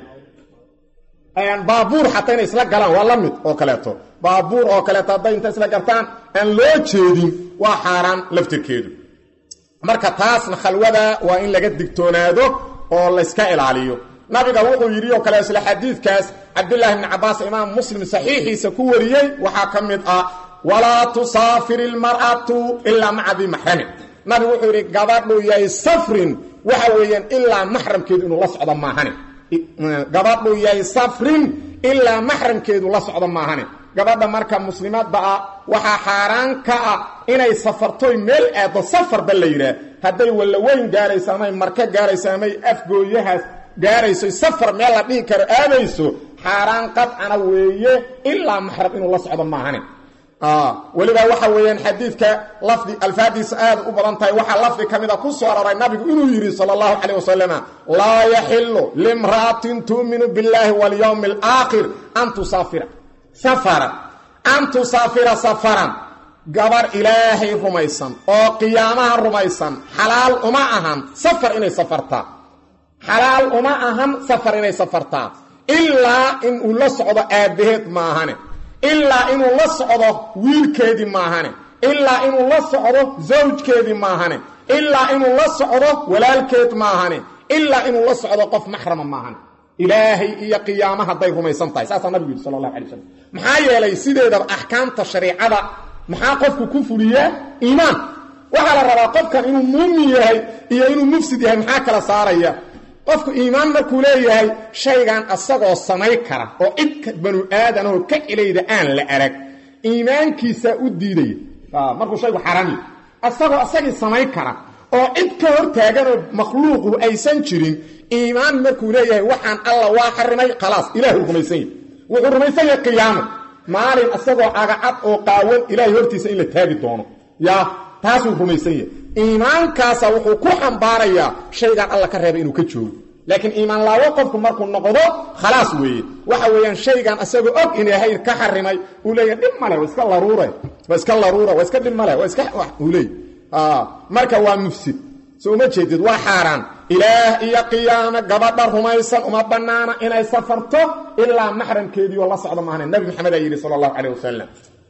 ayaan baabuur xataa inay isla galaan waa la mid oo kaleeto baabuur oo kaleeto haday inta isla gartaan aan loo jeedin waa xaraan laftirkeedu marka taasna khalwada waa in laga digtoonaado oo la iska ilaaliyo nabiga wuxuu yiri oo kale isla xadiidkaas abdullah ibn abbas imaam muslim saxiixiisa ku wariyay waxa kamid ah wala tusafiril mar'atu illa ma'a bi mahram nabi wuxuu yiri gabadhu yahay safrin waxa weeyaan illa mahramkeedu inuu la socdo maahane gabadhu yahay safrin illa mahramkeedu la socdo maahane gabadha marka muslimaadba waxa xaraan ka ah inay safarto meel aad safar bal leeyahay haday wala weyn gaaraysa ama marka gaaraysa ama afgooyahaas gaarayso safar meel la dhigi karo aadayso xaraan qad ana weeye illa mahram inuu la socdo maahane ah waliba waxa weeyaan xadiidka lafdi alfaadis aad u badan tahay waxa lafdi kamida ku soo aroray nabigu inuu yiri sallallahu alayhi wasallam la yahillu limra'atin tu'minu billahi wal yawmil akhir an tusafira safara an tusafira safaran gabar ilaahay rumaysan oo qiyaamaha rumaysan xalaal uma ahan safar inay safarta xalaal uma ahan safar inay safarta illa in uu la socdo aabaheed ma ahane illa in uu la socdo wiilkeedii ma ahane illa in uu la socdo zawjkeedii ma ahane illa in uu la socdo walaalkeed ma ahane illa in uu la socdo qof maxram ma ahane ilaahay iyo qiyaamaha day rumaysan tahay saasa nabiga sallallahu alayhi wasallam maxaa yeelay sideeda ahkaamta shariicada maxaa qofku ku fuliyaa iimaan waxa la rabaa qofkan inuu muumin yahay iyo inuu mufsid yahay maxaa kala saaraya qofku iimaan markuu leeyahay shaygan asagoo samay kara oo cid banu aadan oo ka ilayda aan la arag iimaankiisa u diiday markuu shaygu xaraami asagoo asagii samay kara oo cid ka hor taagan oo makhluuqu aysan jirin iimaan markuu leeyahay waxaan alla waa xarimay khalaas ilaahu rumaysan yahay wuxuu rumaysan yahay qiyaamo maalin asagoo agacad oo qaawan ilaahay hortiisa in la taagi doono yaa taasuu rumaysan yahay iimaankaasa wuxuu ku xambaarayaa shaygan alla ka reebay inuu ka joogo laakiin iimaan laawo qofku markuu noqdo khalaas weeye waxa weeyaan shaygan asagoo og in ilaahay ka xarimay uu leeyahay dhib male waa iska laruure waa iska laruura waa iska dhib male waa iska uu leeyahay marka waa mufsid soo ma jeedid waa xaaraan ilaah iyo qiyaama gabadha rumaysan uma banaana inay safarto ilaa maxramkeedii oo la socdo maahan nabi maxamed ayaa yiri sallallahu alayhi wasallam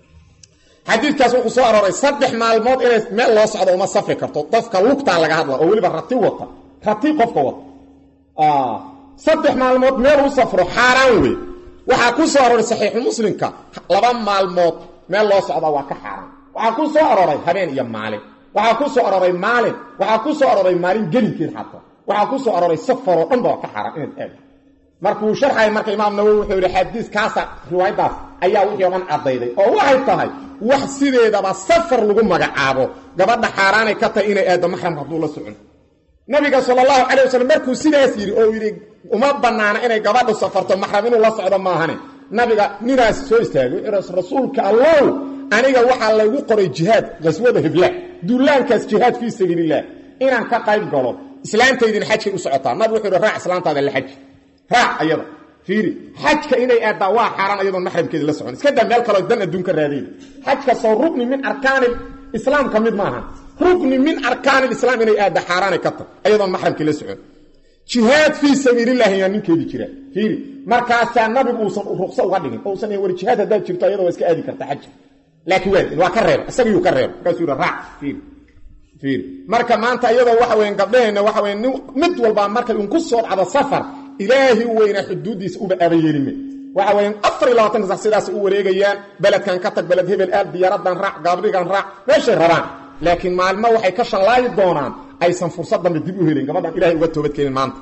xadiidkaas wuxuu soo arooray saddex maalmood inay meel loo socdo uma safri karto qofka lugta laga hadla oo waliba rati wata rati qofka wata ah saddex maalmood meel uu safro xaaraan weey waxa ku soo arooray saxiix muslimka laba maalmood meel loo socdo waa ka xaaraan waxa ku soo arooray habeen iyo maalin waxa ku soo arooray maalin waxa ku soo arooray maalin gelinkeed xataa waxa ku soo arooray safar oo dhan ba ka xaaraan inaad aad markuu sharxay marka imaam nawawi wuxuu yiri xadiis kaasa riwaayadaas ayaa wixii oo dhan cadayday oo waxay tahay wax sideedaba safar lagu magacaabo gabadha xaaraanay ka tahay inay aado maxram haduu la socon nabiga sallallahu alayhi wasallam markuu sidaas yiri oo yiri uma banaana inay gabadhu safarto maxram inuu la socdo maahane nabiga ninaas soo istaagay rasuulka allah aniga waxa lagu qoray jihad qaswada hibla duulaankaas jihad fi sabilillah inaan ka qayb galo islaantaydin xajka u socotaa nabi wuxuu raac islaantaada la xaj raac ayada fiiri xajka inay aada waa xaraan ayadoo maxramkeeda la socon iska daa meel kale dan adduunka raadin xajka soo rukni min arkaan islaam kamid maaha rukni min arkaan islaam inay aada xaraan ka tahay ayadoo maxramkeeda la socon jihad fi sabilillah yaa ninkeedii jira fiiri markaas nabigu uusan ruqsa uga dhigin oo san war jihad hada jirto ayadoo iska aadi karta xaj laakiin waa waa ka reeb asaga uu ka reeb kaasuu raac fiiri fiiri marka maanta ayadoo waxa weyn gabdheena waxa weyn mid walba marka uu ku soo dhacdo safar ilaahi weyna xuduudiisa uba abayeelime waxa weyn afar iyo labaatan sax sidaas u wareegayaan baladkan ka tag balad hebel aad diyaaradan raac gabrigan raac meesha rabaan laakiin maalmo waxay ka shalaayi doonaan aysan fursadan dib u helin gabadhan ilaahi uga toobad keenin maanta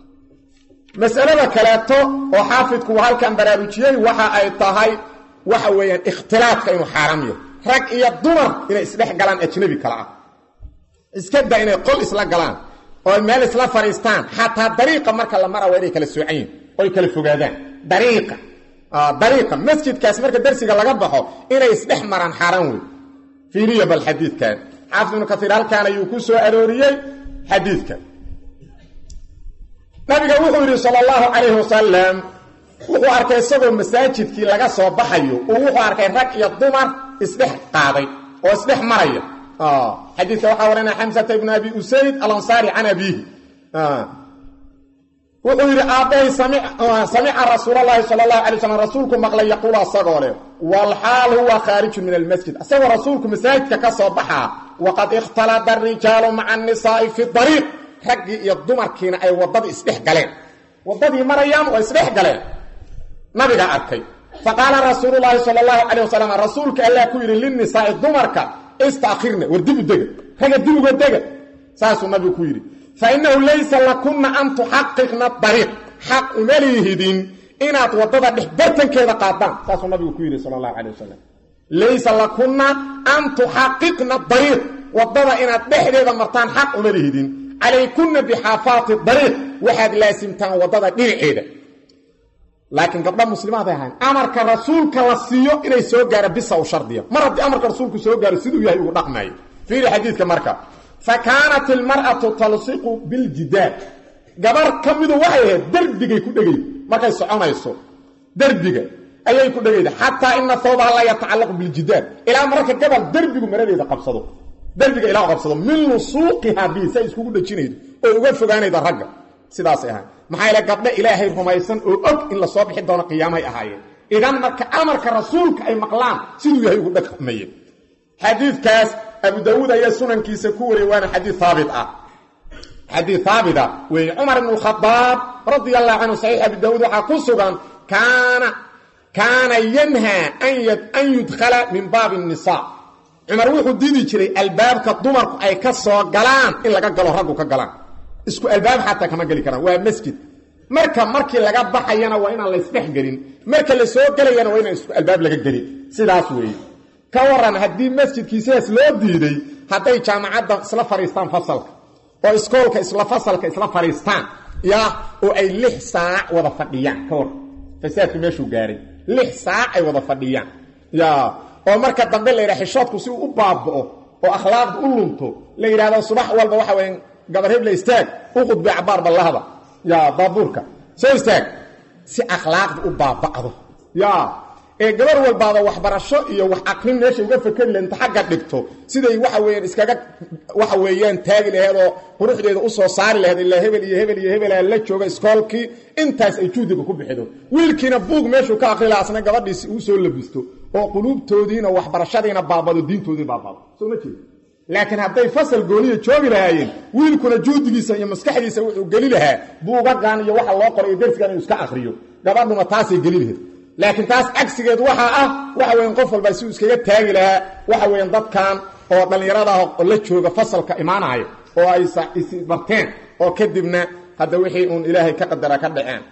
mas'alada kaleeto oo xaafidku halkan baraarujiyay waxa ay tahay waxa weeyaan ikhtilaafka inuu xaraam yahay rag iyo dumar inay isdhex galaan ajnabi kala ah iska daa inay qol isla galaan oo meel isla fariistaan hatta dariiqa marka la mara way kala soocayn oo kala fogaadaan dariiqa ah dariiqa masjidkaas marka darsiga laga baxo inay isdhex maraan xaraan weey fiiriya bal xadiidkan xaafidun kathir halkan ayuu ku soo arooriyay xadiidka nabiga wuxuu yiri sallallahu alayhi wasallam wuxuu arkay isagoo masaajidkii laga soo baxayo oo wuxuu arkay rag iyo dumar isdhex qaaday oo isdhex maraya اه حديث وحورنا حمزة ابن أبي أسيد الأنصاري عن أبيه اه وقال أبي سمع آه سمع رسول الله صلى الله عليه وسلم رسولكم مقلا يقول الصغير والحال هو خارج من المسجد أسوى رسولكم مساجد كصباحا وقد اختلط الرجال مع النساء في الطريق حق يضمر كينا أي وضد إسلح قلين وضد مريم وإسلح قلين نبقى أركي فقال رسول الله صلى الله عليه وسلم رسولك ألا كوير للنساء الضمرك استأخرنا وردبوا الدقل هذا الدقل الدقل ساسو النبي كويري فإنه ليس لكم أن تحققنا الطريق حق مليه دين إن أتوضد بحبتن كذا قادم ساسو النبي كويري صلى الله عليه وسلم ليس لكم أن تحققنا الطريق وضد إن أتبحر مرتان حق مليه دين عليكن بحافات الطريق واحد لازم تان وضد دين عيدا لكن قبل مسلمات هان امرك رسولك وصيو اني سو غار بيسا وشرديه مرد امرك رسولك سو غار سيدو يحيى او دقماي في حديثك مركه فكانت المرأة تلصق بالجدار غبر كميدو waxay darbigay ku dhagay markay soconayso darbiga ayay ku dhagayda hatta inna thawbaha la yata'allaq biljidar ila marka gabal darbigu maradeeda qabsado darbiga ila qabsado min suuqiha bi say isku dhajinaydo oo uga fogaanayda ragga sidaas ah maxay la gabdha ilaahay rumaysan oo og in la soo bixi doono qiyaamay ahaayeen idan marka amarka rasuulka ay maqlaan siduu yahay ugu dhaqmay xadiidkaas abu daawud ayaa sunankiisa ku wariyay waana xadiid thaabit ah xadiid thaabit ah way umar ibn al-khattab radiyallahu anhu sahih abu daawud waxa ku sugan kaana kaana yanha an yad an yudkhala min baab an-nisa umar wuxuu diidi jiray albaabka dumarku ay ka soo galaan in laga galo raggu ka galaan isku albaab xataa kama geli karaan waa masjid marka markii laga baxayana waa inaan la isdhex gelin marka la soo galayana waa inaan isku albaab laga gelin sidaas weeye ka waran haddii masjidkiisaas loo diiday hadday jaamacadda isla fariistaan fasalka oo iskoolka isla fasalka isla fariistaan yaa oo ay lix saac wada fadhiyaan ka waran fasaadku meeshuu gaaray lix saac ay wada fadhiyaan yaa oo marka dambe la yidhaha xishoodku si uu u baaba'o oo akhlaaqdu u lunto la yidhaahdo subax walba waxa weeye gabar hebla istaag u khudbay cabaar ballahda yaa baabuurka soo istaag si akhlaaqdu u baaba'do yaa ee gabar walbaaba waxbarasho iyo wax aqrin meesha uga fakari leenta xagga dhigto siday waxa weeyaan iskaga waxa weeyaan taagi lahayd oo quruxdeeda u soo saari lahayd ilaa hebel iyo hebel iyo hebel la jooga iskoolkii intaas ay juudiga ku bixido wiilkiina buug meeshu ka aqri laasna gabadhiisi uu soo labisto oo quluubtoodiina waxbarashadiina baabado diintoodii baabado soo ma jeedo laakiin hadday fasal gooniyo joogi lahaayeen wiilkuna juudigiisa iyo maskaxdiisa wuxuu geli lahaa buugagan iyo waxa loo qoray darsigan inuu iska aqriyo gabadhuna taasay geli lahayd laakiin taas cagsigeed waxa ah waxa weyn qof walba si uu iskaga taagi lahaa waxa weyn dadkan oo dhalinyarada oo la jooga fasalka imaanaya oo ay is barteen oo kadibna hada wixii uu ilaahay ka qadara ka dhaceen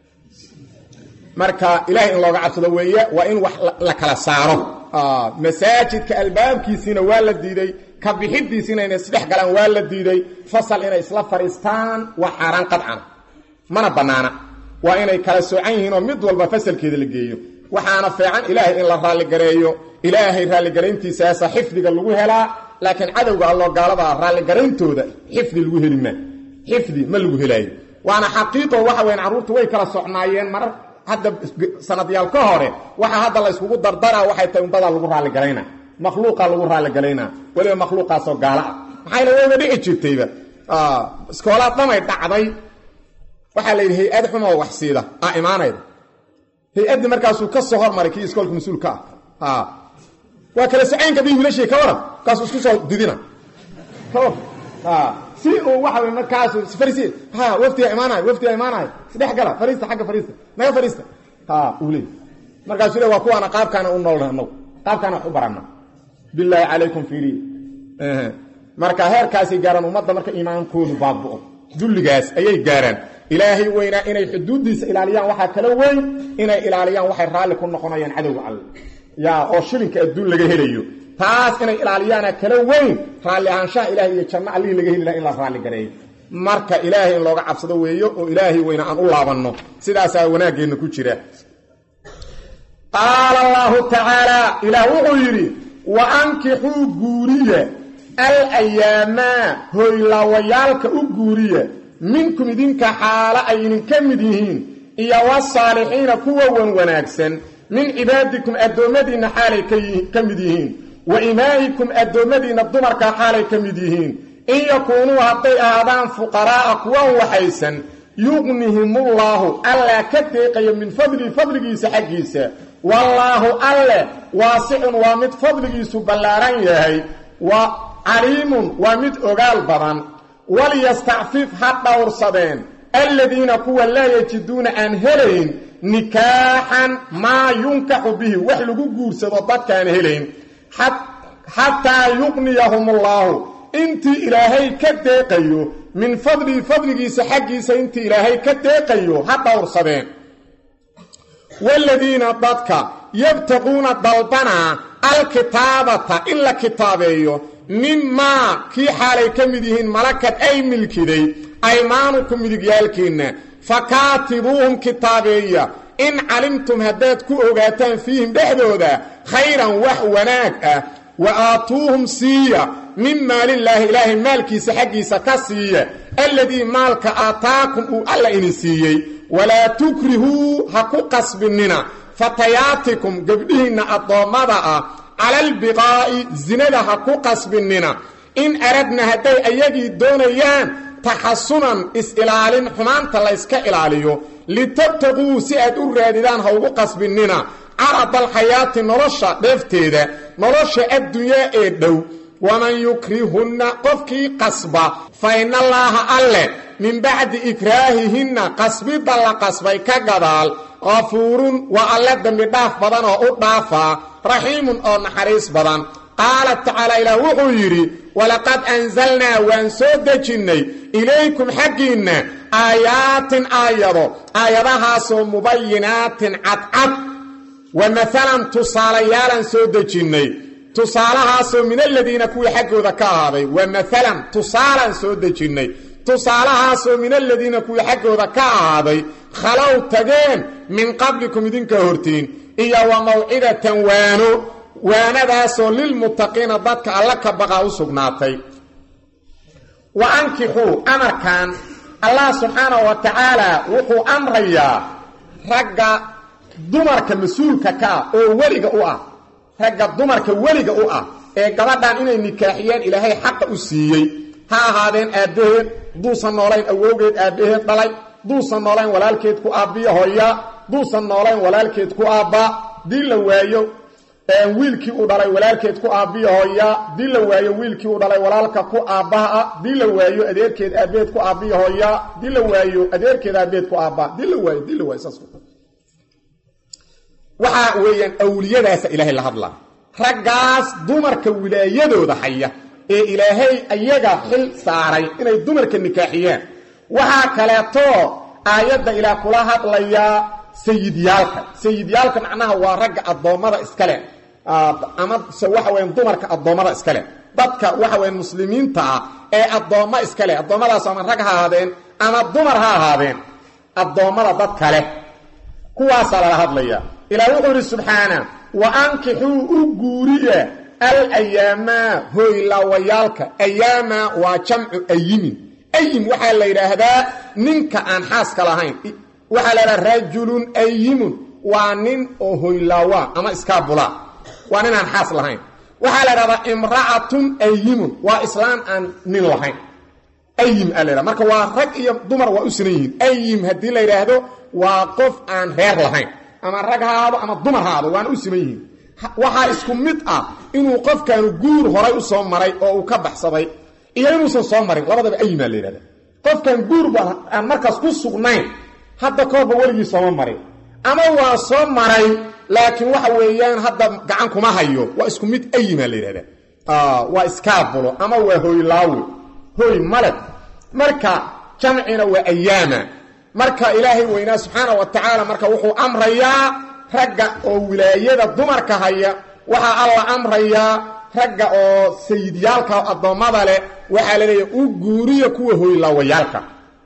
marka ilaahay in looga cabsado weeye waa in wax la kala saaro ah masaajidka albaabkiisina waa la diiday ka bixidiisina inay isdhex galaan waa la diiday fasal inay isla fariistaan waa xaraan qadcan mana banaana waa inay kala soocan yihiin oo mid walba fasalkeeda la geeyo waxaana fiican ilaahay in la raali gareeyo ilaahay raali gareyntiisa xifdiga lagu helaa laakiin cadawga Allah gaalada raali gareyntooda xifdi lagu heli ma xifdi ma lagu helaayo waana xaqiiqo waxa weyn caruurtu way kala socnaayeen mar hadda sanadyaal ka hore waxa hadda la iskugu dardara waxay tahay umbada lagu raali gareeyna makhluuqa lagu raali gareeyna wali makhluuqaas oo gaala maxay la wada dhici jirtayba ah iskoolada dhamay dhacday waxa la yiri hay'ad xumo wax siida ah iimaanayda hay'ad markaas uu ka soo hormaray kii iskoolka mas'uulka ah waa kala sacaynka bii wiilashay ka waran kaas isku soo didina koof ah si oo waxa weey markaas farisi ha waftiga iimaanay waftiga iimaanay saddex gala farista xagga farista naga farista ha uulay markaas ila waa kuwana qaabkana u noolnaa qaabkana u barana billahi alaykum fiiri eh marka heerkaasi gaaran ummadda marka iimaankoodu baabbo dulligaas ayay gaaraan ilaahay weyna inay xuduudiisa ilaaliyaan waxa kala weyn inay ilaaliyaan waxay raali ku noqonayaan cadawga Allah yaa oo shilinka adduun laga helayo taas inay ilaaliyaan kala weyn raali ahaanshaha ilaahay iyo janno Allah laga heli lahaa in la raali gareeyo marka ilaahay in looga cabsado weeyo oo ilaahay weyna aan u laabanno sidaas ay wanaageena ku jira qaala Allah ta'ala ilaahu yiri wa ankihu guriya al ayama hoyla wayalka u guriya minkum idinka xaala aynin kamid yihiin iyo wasalihiina kuwa wan wanaagsan min ibadikum adoomadiina xaalay kamid yihiin wa imaayikum adoomadiina dumarka xaalay kamid yihiin in yakunu haday aadaan fuqaraa kuwa waxaysan yughnihimullahu alla ka deeqay min fadli fadligiisa xaqiisa wallahu alla waasi'un wa mid fadligiisu ballaaran yahay wa alimun wa mid ogaal badan وليستعفف حتى ورصدين الذين كوا لا يجدون أن هلين نكاحا ما ينكح به وحلقوا قرصدات كان هلين حتى يغنيهم الله انت إلهي كدقيو من فضل فضلك سحقي سانت إلهي كدقيو حتى ورصدين والذين ضدك يبتغون ضلبنا الكتابة إلا كتابيو مما كي حالي كمدهين ملكت أي ملكدي أيمانكم ملكيالكين فكاتبوهم كتابية إن علمتم هدات كؤغاتان فيهم بحدودا خيرا وحوناك وآتوهم سيا مما لله إله مالكي سحقي سكسية الذي مالك آتاكم ألا إنسيي ولا تكرهوا حقو قصبننا فتياتكم قبلهن الضوامضاء على البقاء زنده حقو قصبننا إن أردنا هدي أيدي دونيان تحصنا إسئلال حمانت الله إسكا إلاليو لتبتغوا سئة الراددان حقو قصبننا عرض الحياة نرشا دفتيدة نرشا الدنيا إدو ومن يكرهن قفكي قصبا فإن الله ألا من بعد إكراههن قصبي ضل قصبي كقدال غفور وألا دم داف بدن وأدافا رحيم أو نحريس بدن qaala tacaala ilaah wuxuu yidhi walaqad anzalnaa waan soo dejinnay ilaykum xaggiinna aayaatin aayado aayadahaasoo mubayinaatin cadcad wa maalan tusaalayaalaan soo dejinnay tusaalahaasoo min aladiina kuwii xaggooda ka ahaaday wa maalan tusaalaan soo dejinnay tusaalahaasoo min aladiina kuwii xaggooda ka ahaaday khalow tageen min qablikum idinka hortiin iyo wa mawcidatan waano waanadaasoo lilmuttaqiina dadka alla ka baqaa u sugnaatay wa ankixuu amarkan allah subxaanahu wa tacaala wuxuu amrayaa ragga dumarka mas-uulka ka ah oo weliga u ah ragga dumarka weliga u ah ee gabadhan inay nikaaxiyeen ilaahay xaqa u siiyey ha ahaadeen aabbaheed duusan noolayn awowgeed aabbaheed dhalay duusan noolayn walaalkeed ku aabbiya hooya duusan noolayn walaalkeed ku aabbaa dii la waayo wiilkii uu dhalay walaalkeed ku aabbiya hooya dii la waayo wiilkii uu dhalay walaalka ku aabbaha ah dii la waayo adeerkeed aabbeed ku aabbiya hooya dii la waayo adeerkeed aabbeed ku aabbaa dii la waayo dii la waayo saas waxa weeyaan awliyadaasa ilaahay la hadlaa raggaas dumarka wilaayadooda haya ee ilaahay ayaga xil saaray inay dumarka nikaaxiyaan waxaa kaleeto aayadda ilaah kula hadlayaa sayidyaalka sayidyaalka macnaha waa ragga addoommada iskale ama waxa weyan dumarka addoommada iskale dadka waxa weyan muslimiinta ah ee addoommo iskale addoommadaas ama rag ha ahaadeen ama dumar ha ahaadeen addoommada dad kale kuwaasaa lala hadlaya ilaah wuxuu yidhi subxaana wa ankixuu u guuriya alayaamaa hoylaawayaalka ayaama waa jamcu ayimin ayim waxaa la yidhaahdaa ninka aan xaaska lahayn waxaa la yidhaha rajulun ayimun waa nin oo hoylaawa ama iskaabula waa nin aan xaas lahayn waxaa la yidhahdaa imra'atun ayimun waa islaan aan nin lahayn ayim aa la yidhahda marka waa rag iyo dumar waa u sinan yihiin ayim haddii la yidhaahdo waa qof aan reer lahayn ama rag haado ama dumar haado waana u siman yihiin waxaa isku mid ah inuu qofkaanu guur horay u soo maray oo uu ka baxsaday iyo inuusan soo marin labadaba ayimaa la yidhahda qofkan guurba aan markaas ku sugnayn hadda koorba weligii sooma marin ama waa soo maray laakiin waxa weeyaan hadda gacan kuma hayo waa isku mid ayimaa la yidhahda waa iskaabulo ama waa hoylaawe hoy male marka jamcina waa ayaama marka ilaahay weynaa subxaanahu wa tacaala marka wuxuu amrayaa ragga oo wilaayada dumarka haya waxaa alla amrayaa ragga oo sayidyaalka addoommada leh waxaa la leeyahay u guuriya kuwa hoylaawayaalka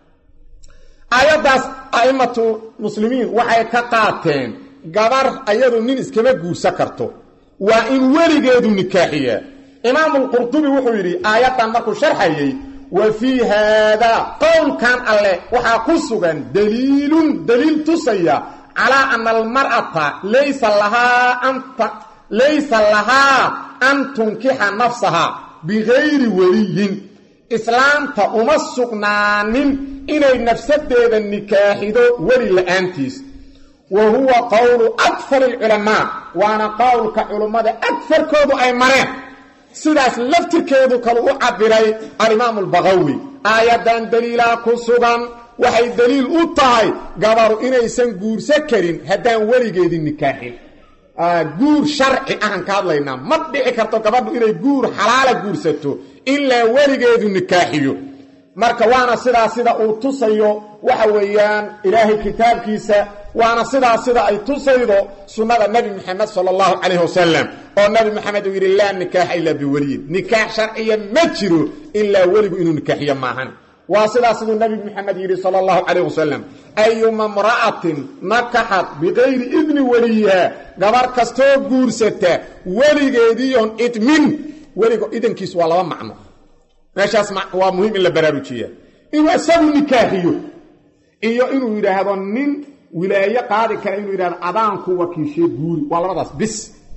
aayaddaas a'immatu muslimiin waxay ka qaateen gabar ayadu nin iskama guursan karto waa in weligeedu nikaaxiyaa imaamulqurdubi wuxuu yidhi aayaddan markuu sharxayey wa fii haadaa qowlkan alleh waxaa ku sugan daliilun daliil tusaya calaa ana almar'ata laysa lahaa anta laysa lahaa an tunkixa nafsaha bigayri weliyin islaamta uma sugnaanin inay nafsadeeda nikaaxido weli la'aantiis wa huwa qowlu akfar alculamaa waana qowlka culummada agarkoodu ay mareen sidaas laftirkeedu kalu u cabiray alimaamu albagawi aayaddan daliilaa ku sugan waxay daliil u tahay gabaru inaysan guursan karin haddaan weligeedii nikaaxin guur sharci ahaan ka hadlaynaa ma dhici karto gabadhu inay guur xalaala guursato ilaa weligeedu nikaaxiyo marka waana sidaa sida uu tusayo waxa weeyaan ilaahay kitaabkiisa waana sidaa sida ay tusaydo sunnada nebi moxamed sala allahu calayhi wasalam oo nebi moxamed uu yidhi laa nikaaxa ilaa biweliyin nikaax sharciya ma jiro ilaa weligu inuu nikaaxiyo maahan waa sidaa siduu nebi moxamed yidhi sala allahu calayh wasalam ayuma mra'atin nakaxat bikayri idni weliyiha gabar kastoo guursata weligeediion idmin weligo idankiisu waa laba macno meeshaas waa muhiim in la baraarujiya inuu isagu nikaaxiyo iyo inuu yidhaahdo nin wilaaye qaadi kara inuu yidhahdo adaanku wakiishee guuri waa labadaas bis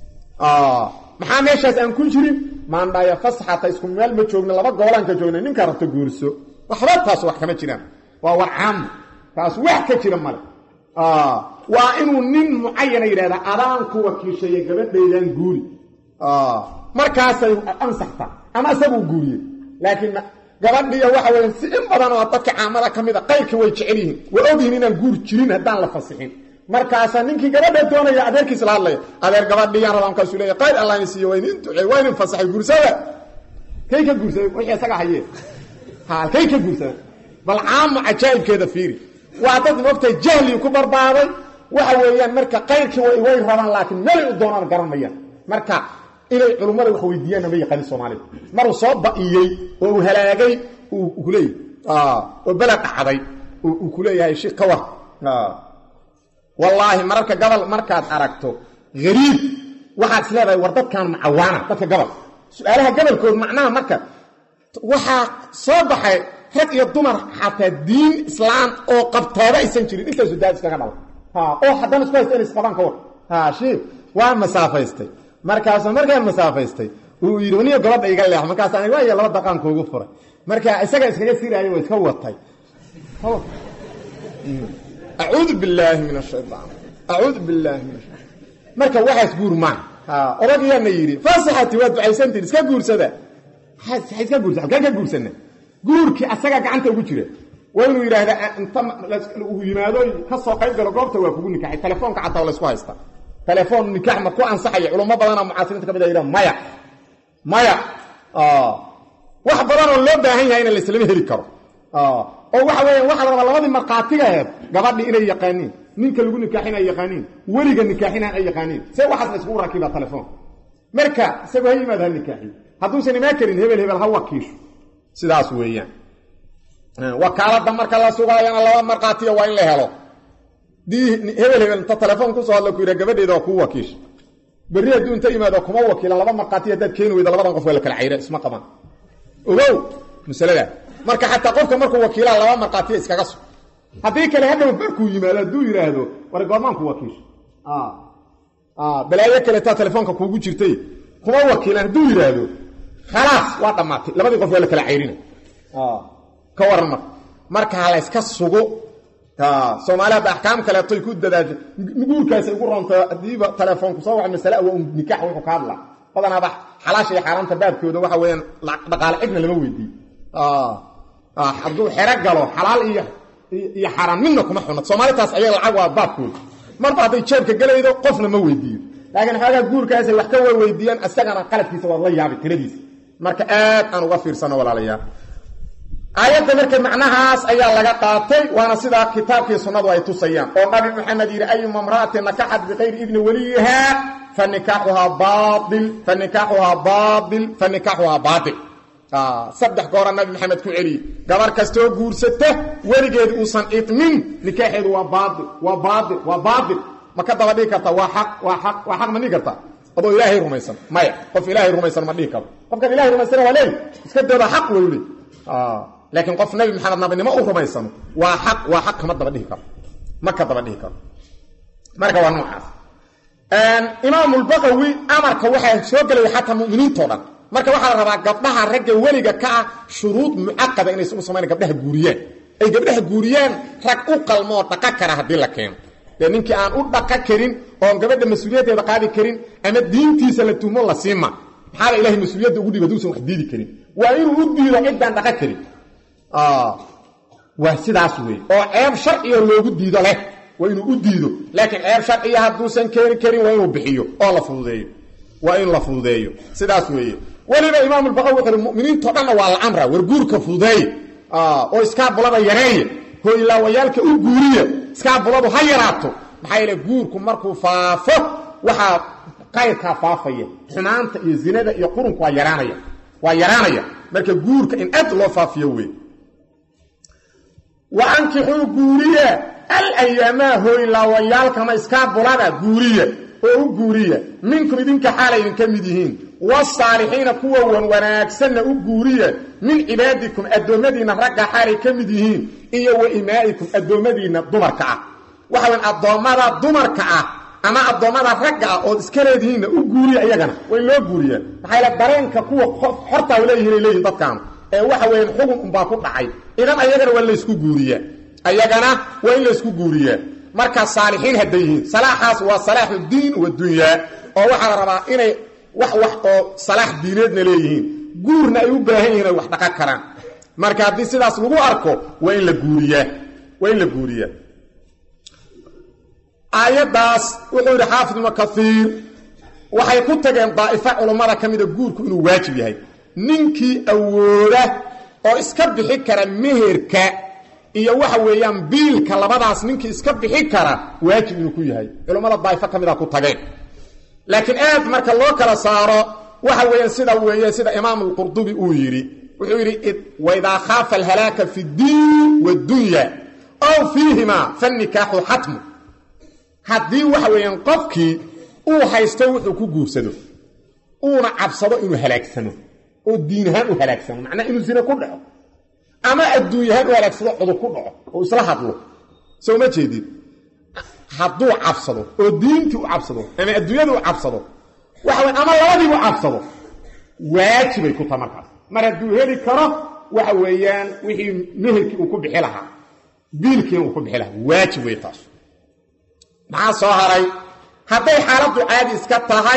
maxaa meeshaas aan ku jirin maandhaya fasaxata isku meel ma joogna laba goolaan ka joogna ninkaa rabto guurso waxba taas wax kama jiraan waa war caam taas wax ka jira male waa inuu nin mucayana yidhahda adaanku wakiisheeye gabadhaydan guuri markaasay ansaxta ama isaguu guuriye laakiin gabadhiya waxa weeyaan si in badan oo dadka caamada ka mid a qayrka way jecel yihiin waa ogyihiin inaan guur jirin haddaan la fasixin markaas ninkii gabadha doonaya adeerkiis la hadlay adeer gabadhiyaan rabaan ka suuleeyay qayr Allah in siiyo weyn intu ay weyn fasaxay guursada kay ka guursada wixii isaga hayee ha kay ka guursada bal aam ajaayibkeeda fiiri waa dad waqti jahli ku barbaaday waxa weeyaan marka qayrkii way way rabaan laakiin meel u doonaan garanayaan marka inay culimada wax weydiiyaan ma yaqaan Soomaaliya mar soo baiyay oo halaagay uu kulay ah oo balad dhacday uu kuleeyahay sheekh kawa ah wallahi marka gabal markaad aragto gariib waxaad isleedahay war dadkan macawaana dadka gabal su'aalaha gabalkood macnaha marka waxa soo baxay rag iyo dumar xataa diin islaam oo qabtaada aysan jirin inta soo daad iskaga dhalo ha oo haddana isku haystaan isqaban ka war ha sheekh waa masaafaystay markaas markaa masaafaystay uu yiri waniyo gabadha iga leex markaas aan waa laba daqan koogu furay marka isaga iskaga siiraayo way iska watay a'uudu billahi minash shaytaan a'uudu billahi minash marka waxaas guur ma ha oragiyana yiri fasaxati waa ducaysantii iska guursada ha iska guursada ka guursana guurkii asaga gacanta ugu jira waa inuu yiraahdo inta uu yimaado ka soo qayb galo goobta waa kugu nikaxay telefoonka xataa la isku haysta telefoon nikax ma ku ansaxay culimo badan oo mucaasiriinta kamid ah maya maya ah wax badan oo loo baahan yahay in la islaam heli karo ah oo waxa weeyaan waxa la labadii marqaatiga ah gabadhi inay yaqaaniin ninka lagu nikaxina ay yaqaaniin waliga nikaxina ay yaqaaniin say waxaas la isku rakiba telefoon marka isagu hay yimaad nikaxi haduu san ma karin hebel hebel ha wakiisho sidaas weeyaan wakaalada marka la sugaayana laba marqaatiga waa in la helo di hebel hebel ta telefoon ku soo hadlo ku yira gabadheeda ku wakiish bari haduu inta yimaado kuma wakiila laba marqaatiga dad keen weeyda labadan qof wala kala cayra isma qaban ogow misalada marka hatta qofka markuu wakiila laba marqaatiga iskaga soo hadii kale hadaba barku yimaado duu yiraahdo war goormaan ku wakiish ah ah balaayo kale ta telefoonka kuugu jirtay kuma wakiilan duu yiraahdo خلاص waa dhamaatay labadii qof wala kala cayrina ah ka waran marka la iska sugo ta Soomaaliya ahkaam kale ay ku dadaasho nuguurkaas ay ugu roonto adiiba telefoonku soo wax mas'ala oo nikax wuxuu ka hadla badana bax xalaasha iyo xaraamta baabkooda waxa weeyaan dhaqaale cidna lama weydiin ah ah haduu xira galo xalaal iyo iyo xaraam midna kuma xunna Soomaalidaas ayay lacag waa baabkooda marba haday jeebka galaydo qofna ma weydiin laakiin xaga guurkaas ay wax ka weydiiyaan asagana qalabkiisa waa la yaabay tiradiisa marka aad aan uga fiirsano walaalayaal ayada markay macnahaas ayaa laga qaatay waana sida kitaabkii sunnadu ay tusayaan oo nabi maxamed yiri ayu mamra'atin nakahat bi ghayri idni waliha fanikahuha batil fanikahuha batil fanikahuha batil ah saddex goor nabi maxamed ku celi gabar kasto guursata waligeed uusan idmin nikaheedu waa batil waa batil waa batil maka daba dhigi karta waa xaq waa xaq waa xaq ma dhigi karta adoo ilaahay rumaysan maya qof ilaahay rumaysan ma dhigi karo qofka ilaahay rumaysan waa leey iska daba xaq weeyli ah laakiin qof nabi maxamed nabinimo u rumaysan waa xaq waa xaq kama daba dhigi karo ma ka daba dhigi karo marka waa noocaas een imaam al-Baqawi amarka waxa soo galay xataa muuminiinta oo dhan marka waxa la rabaa gabdhaha ragga waliga ka shuruud muaqqada inay soo sameeyaan gabdhaha guuriyaan ay gabdhaha guuriyaan rag u qalmo dhaqa kara hadii la keeno de ninkii aan u dhaqa karin oo gabadha mas'uuliyadeeda qaadi karin ama diintiisa la tuumo la siima maxaa ilaahay mas'uuliyadda ugu dhigo duusan wax diidi karin waa inuu u diido cidaan dhaqa karin ah waa sidaas weey oo ceeb sharciyo loogu diido leh waa inuu u diido laakiin ceeb sharciyo haduusan keeni karin waa inuu bixiyo oo la fududeeyo waa in la fududeeyo sidaas weey waliba imaam al-Baqawi wuxuu muuminiinta dhan waa la amra war guurka fududeey ah oo iska bulada yareey hooy la wayalka u guuriyo iska buladu ha yaraato maxay la guurku markuu faafo waxa qayrka faafaya xumaanta iyo zinada iyo qurunku waa yaraanaya waa yaraanaya marka guurka in aad loo faafiyo weey وأنكحوا قورية الأيامة هو إلا ويالك ما إسكاب بلادا قورية أو قورية منكم إذنك حالين كمدهين والصالحين قوة وناكسن أو قورية من عبادكم الدومدين رقا حالي كمدهين إيا وإمائكم الدومدين الدمركعة وحوان الدومدة الدمركعة أما الدومدة رقا أو إسكاليدهين أو قورية أيضا وإلا قورية حالة برينك قوة حرطة إليه إليه ضدكام waxa weyn xukun baa ku dhacay idan ayagana waa la isku guuriyaa ayagana waa la isku guuriyaa marka saalixiin hadayeen salaaxaas waa salaaxu diin wa dunya oo waxa la rabaa inay wax wax oo salaax diineedna leeyihiin guurna ay u baahan yihiin wax dhaqa karaan marka hadii sidaas lagu arko waa in la guuriyaa waa in la guuriyaa aayadaas wuxuu yiri xaafid ibn kathiir waxay ku tageen daa'ifa culimada kamida guurku inuu waajib yahay ninkii awooda oo iska bixi kara meherka iyo waxa weeyaan biilka labadaas ninkii iska bixi kara waajib inuu ku yahay culimada daa'ifa kamida ku tageen laakiin aad marka loo kala saaro waxa weeyaan sida weeye sida imaam al-qurtubi uu yiri wuxuu yiri wa idha khafa al-halaka fi ad-din wa ad-dunya aw fihima fa nikahu hatm hadii waxa weeyaan qofkii uu haysto wuxuu ku guursado uuna cabsado inuu halaagsano oo diinahan u halaagsano macna inuu zina ku dhaco ama adduunyahan u halaagsado cudur ku dhaco oo isla hadlo soo ma jeedid hadduu cabsado oo diintii u cabsado ama adduunyada u cabsado waxa weyn ama labadii u cabsado waajibay ku tamarkaas mar hadduu heli karo waxa weeyaan wixii meherkii uu ku bixi lahaa biilkii uu ku bixi lahaa waajib way taas maxaa soo haray hadday xaaladdu caadi iska tahay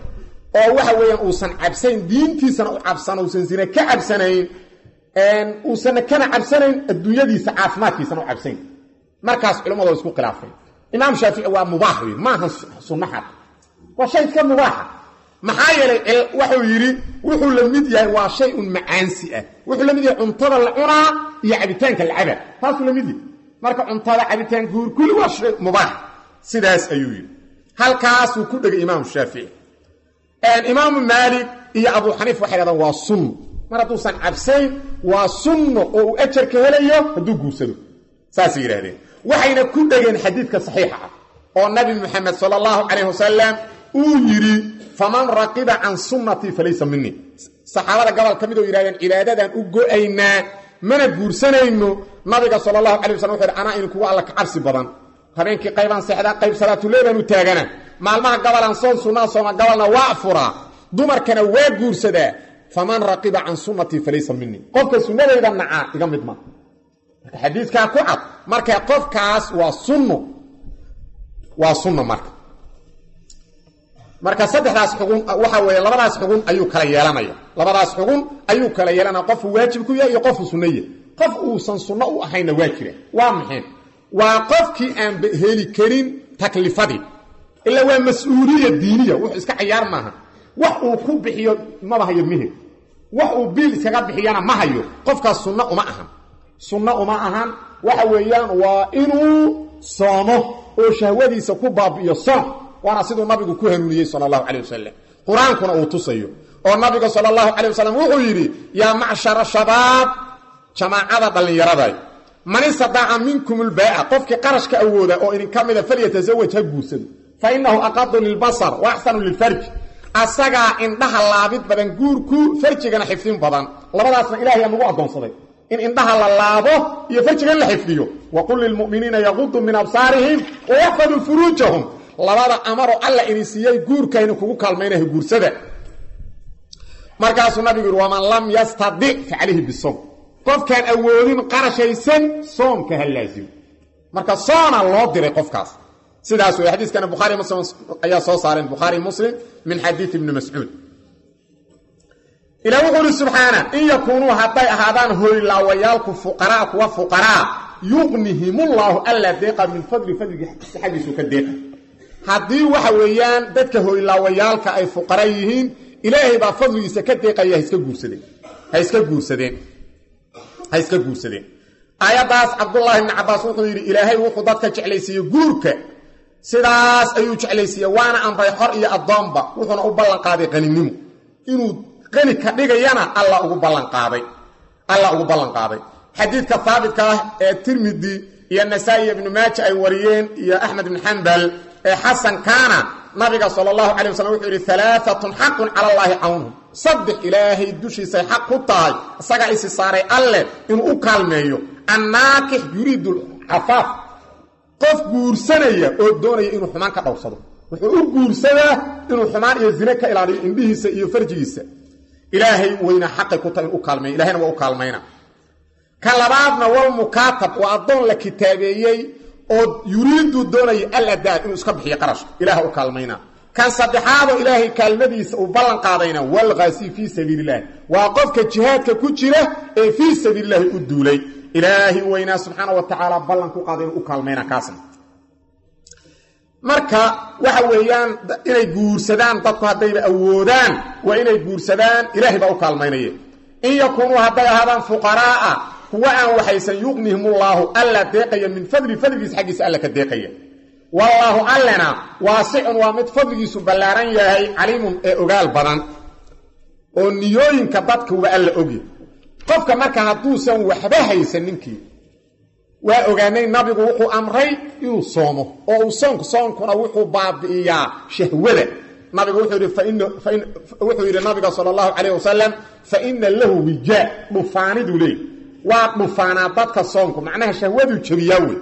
oo waxa weeyaan uusan cabsayn diintiisana u cabsan uusan zina ka cabsanayn een uusan kana cabsanayn adduunyadiisa caafimaadkiisana u cabsayn markaas culimadu isku khilaafeen imaam shaafici waa mubaax ma aha sunnaha waa shay ka mubaax maxaa yeelay wuxuu yiri wuxuu la mid yahay waa shay un macaansi ah wuxuu la mid yahay cuntada la cunaa iyo cabitaanka la caba taas la mid yahay marka cuntada cabitaan guur kulli waa shay mubaax sidaas ayuu yiri halkaas uu ku dhigay imaam shaafici een imaam maalik iyo abu xaniif waxay yiraahdaan waa sunno mar hadduu san cabsayn waa sunno oo uu ajar ka helayo hadduu guursado saas yiraahdeen waxayna ku dhageen xadiidka saxiixa ah oo nabi maxamed sallallahu alayhi wasallam uu yiri faman raqiba an sunnati falaysa minni saxaabada gobol kamid oo yiraahdeen cibaadadan u go'ayna mana guursanayno nabiga sallallahu alayhi wasallam wuxuu ana in kuwa alla ka cabsi badan habeenkii qaybaan saxda qayb salaatu leelan u taagana maalmaha gabalan soon sunna sooma gabalna waa fura dumarkana waa guursada faman raqiba an sunnati falaysa minni qofka sunnadayda naca iga mid ma xadiiska ku cad marka qofkaas waa sunno waa sunno marka marka saddexdaas xugun waxa weeye labadaas xugun ayuu kala yeelanaya labadaas xugun ayuu kala yeelanaa qof waajib ku yahay iyo qof sunniye qof uu san sunno u ahayna waajib waa maxay waa qofkii aan heli karin taklifadii illa waa mas'uuliyad diiniya wax iska ciyaar maaha wax uu ku bixiyo ma bahayo mihir wax uu bil iskaga bixiyana ma hayo qofkaas sunno uma ahan sunna uma ahan waxa weeyaan waa inuu soomo oo shahwadiisa ku baabiyo soom waana sidoo nabigu ku hanuuniyay sallallahu alayhi wasallam quraankuna uu tusayo oo nabiga sallallahu alayhi wasallam wuxuu yiri ya ma'shara shabaab jamaacada dhalinyarada man istata'a minkum al-ba'a qofki qarashka awooda oo in kamida falyatazawaj ha guursado fa innahu aqaddu lil-basar wa ahsanu lil-farj asaga indhaha laabid badan guurku farjigana xifdin badan labadaasna ilaahay aanu adoonsaday in indhaha la laabo iyo farjigan la xifdiyo wa qul lil mu'minina yaghuddu min absarihim wa yahfadhu furujahum labada amaro alla inisiyay guurkayna kugu kaalmeeyay guursada markaas nabigu waman lam yastadi fa alayhi bisawm qofkan awoodin qarashaysan soomka halaazim marka soona loo diray qofkaas sidaas way xadiiskana bukhari muslim ayaa soo saareen bukhari muslim min hadith ibn mas'ud ila wuxuu subhana in yakunu haday ahadan hooy laawayalku fuqara kuwa fuqara yughnihimullahu alla deeqa min fadli fadli hadiisu ka deeqa hadii waxa weeyaan dadka hooy laawayalka ay fuqara yihiin ilaahay ba fadligiisa ka deeqaya iska guursadeen ha iska guursadeen ha iska guursadeen ayadaas abdullah ibn abbas wuxuu yiri ilaahay wuxuu dadka jeclaysiiyay guurka sidaas ayuu jeclaysiiyay waana amray xor iyo adoomba wuxuuna u ballan qaaday qaninimo inuu qani ka dhigayana alla ugu ballan qaaday alla ugu ballan qaaday xadiidka thaabitka ah ee tirmidhi iyo nasaa'i ibn maajah ay wariyeen iyo ahmed ibn hanbal ee hasan kana nabiga sallallahu alayhi wasallam wuxuu yiri thalathatun haqqun ala allahi awnhum saddex ilaahi dushiisa xaq ku tahay asaga isi saaray alle inuu u kaalmeeyo annakih yuridul afaf qof guursanaya oo doonaya inuu xumaan ka dhowrsado wuxuu u guursadaa inuu xumaan iyo zina ka ilaaliyo indhihiisa iyo farjigiisa ilaahay wayna xaq ku tahay u kaalmeeyo ilaahayna waa u kaalmeeyna kalabaadna wal mukatab wa adoon la kitaabeeyay oo yuriidu doonaya alla daa inuu iska bixiyo qarash ilaahay u kaalmeeyna kan saddexaad ilaahay kaalmadiisa uu ballan qaadayna wal ghaasi fi sabilillah wa qofka jihadka ku jira ee fi sabilillah u duulay ilaahi wayna subhanahu wa ta'ala ballan ku qaaday u kaalmeeyna kaasna marka waxa weeyaan inay guursadaan dadku hadayba awoodaan waa inay guursadaan ilaahay baa u kaalmaynaya in yakunu haday ahaadaan fuqaraa kuwa aan waxaysan yuqnihimullahu alla deeqaya min fadli fadligiis xaqiisa alla ka deeqaya wallahu allana waasi'un wa mid fadligiisu ballaaran yahay caliimun ee ogaal badan oo niyooyinka dadka waa alla ogi qofka marka haduusan waxba haysan ninkii waa ogaanay nabigu wuxuu amray inuu soomo oo uu soonku soonkuna wuxuu baabi'iyaa shahwada nabigu wuxuu yiri fa in fa in wuxuu yiri nabiga sallallahu alayhi wasallam fa inna lahu wija dufaanidu lay waa dufaana dadka soonku macnaha shahwadu jabiyaawe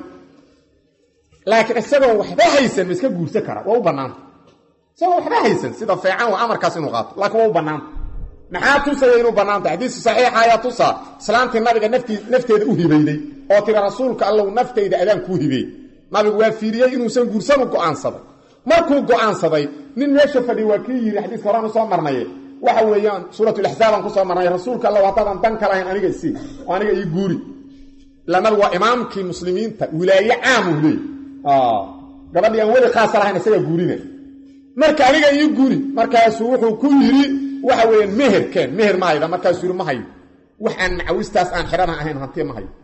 laakiin isagoo waxba haysan miska guursan kara waa u banaan isagoo waxba haysan sida fiican waa amarkaas inuu qaato laakiin waa u banaan maxaa tusay inuu banaanta xadiis saxiix ayaa tusa islaamtii nabiga nafti nafteeda u hibayday oo tira rasuulka allah nafteyda adaan ku hibay nabigu waa fiiriyay inuu san guursan u go'aansaday markuu go'aansaday nin meesha fadhi waa kii yiri xadiis horaan soo marnay waxa weeyaan suuratul ahzaab aan ku soo marnay rasuulka allah wataan dan kala ahayn aniga si aniga ii guuri la nabigu waa imaamkii muslimiinta wilaaya caam u leey ah gabadhii aan wali khaas lahayn isaga guurina marka aniga ii guuri markaas wuxuu ku yiri waxa weeyaan meherkeen meher maayda markaas yiri ma hayo waxaan macawistaas aan xirana ahayn hanti ma hayo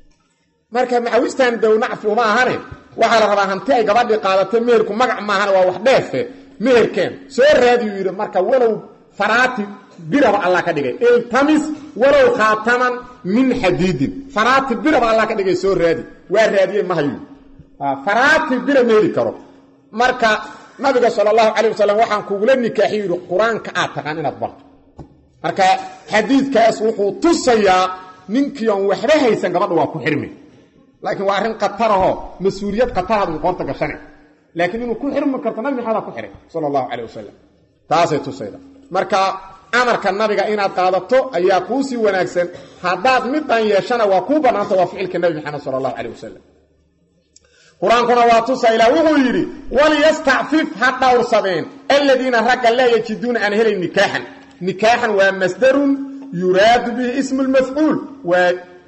marka macawistaan downacf uma ahane waxa la rabaa hanti ay gabadhi qaadatay meherku magac ma ahana waa wax dheefe meherkeen soo raadiyo yiri marka walow faraati biraba Allah ka dhigay iltamis walow khaataman min hadid faraati biraba Allah ka dhigay soo raadi waa raadiyay ma hayo faraati bir meeri karo marka nabiga sallallahu alayhi wasallam waxaan kuula nikaaxiyo quraanka aad taqaan inaad barto marka xadiidkaas wuxuu tusayaa ninkii aan waxba haysan gabadha waa ku xirmi laakiin waa arin qatar ah mas'uuliyad qatar ah qoonta gashan laakiin inuu ku xirmi karto nabi maxamed ku xiray sallallahu alayhi wasallam taasay tusayda marka amarka nabiga inaad qaadato ayaa ku si wanaagsan hadaad mid aan yeeshana waa ku banaanta waa ficilka nabi maxamed sallallahu alayhi wasallam quraankuna waa tusayla wuxuu yiri wal yasta'fif hatta ursadeen alladina raqal la yajiduna an helin nikahan nikahan wa masdarun yurad bihi ismu al-maf'ul wa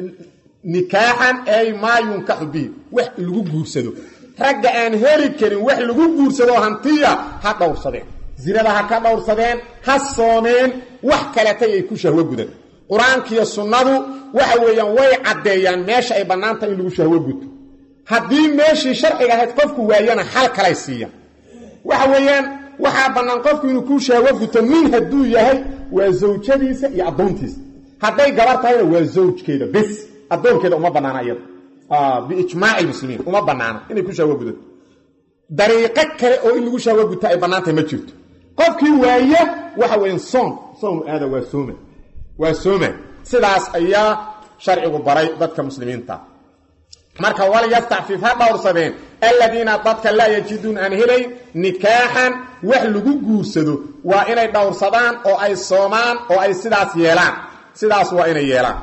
nikahan ay ma yunkahu bi wax lagu guursado raga aan heli karin wax lagu guursado hantiya hatta ursadeen zirada ha ka dhowrsadeen ha soomeen wax kale tay ku shahwa gudan quraankiyo sunnadu waxa weeyaan way cadeeyaan meesha ay banaanta in lagu shahwa gudo haddii meeshii sharciga ahayd qofku waayana xal kale siiya waxa weeyaan waxa banaan qofku inuu ku shaawo guto min haduu yahay waa zawjadiisa iyo adoontiisa haday gabar tahayna waa zawjkeeda bas adoonkeeda uma banaana iyada ah bi ijmaa'i muslimiin uma banaana inay ku shaawo gudo dariiqo kale oo in lagu shaawo guto ay banaantay ma jirto qofkii waaya waxa weeyaan soon soon aada waa sooma waa sooma sidaas ayaa sharcigu baray dadka muslimiinta marka wal yastafif ha dhowrsadeen alladina dadka la yajidun an helay nikahan wax lagu guursado waa inay dhowrsadaan oo ay soomaan oo ay sidaas yeelaan sidaas waa inay yeelaan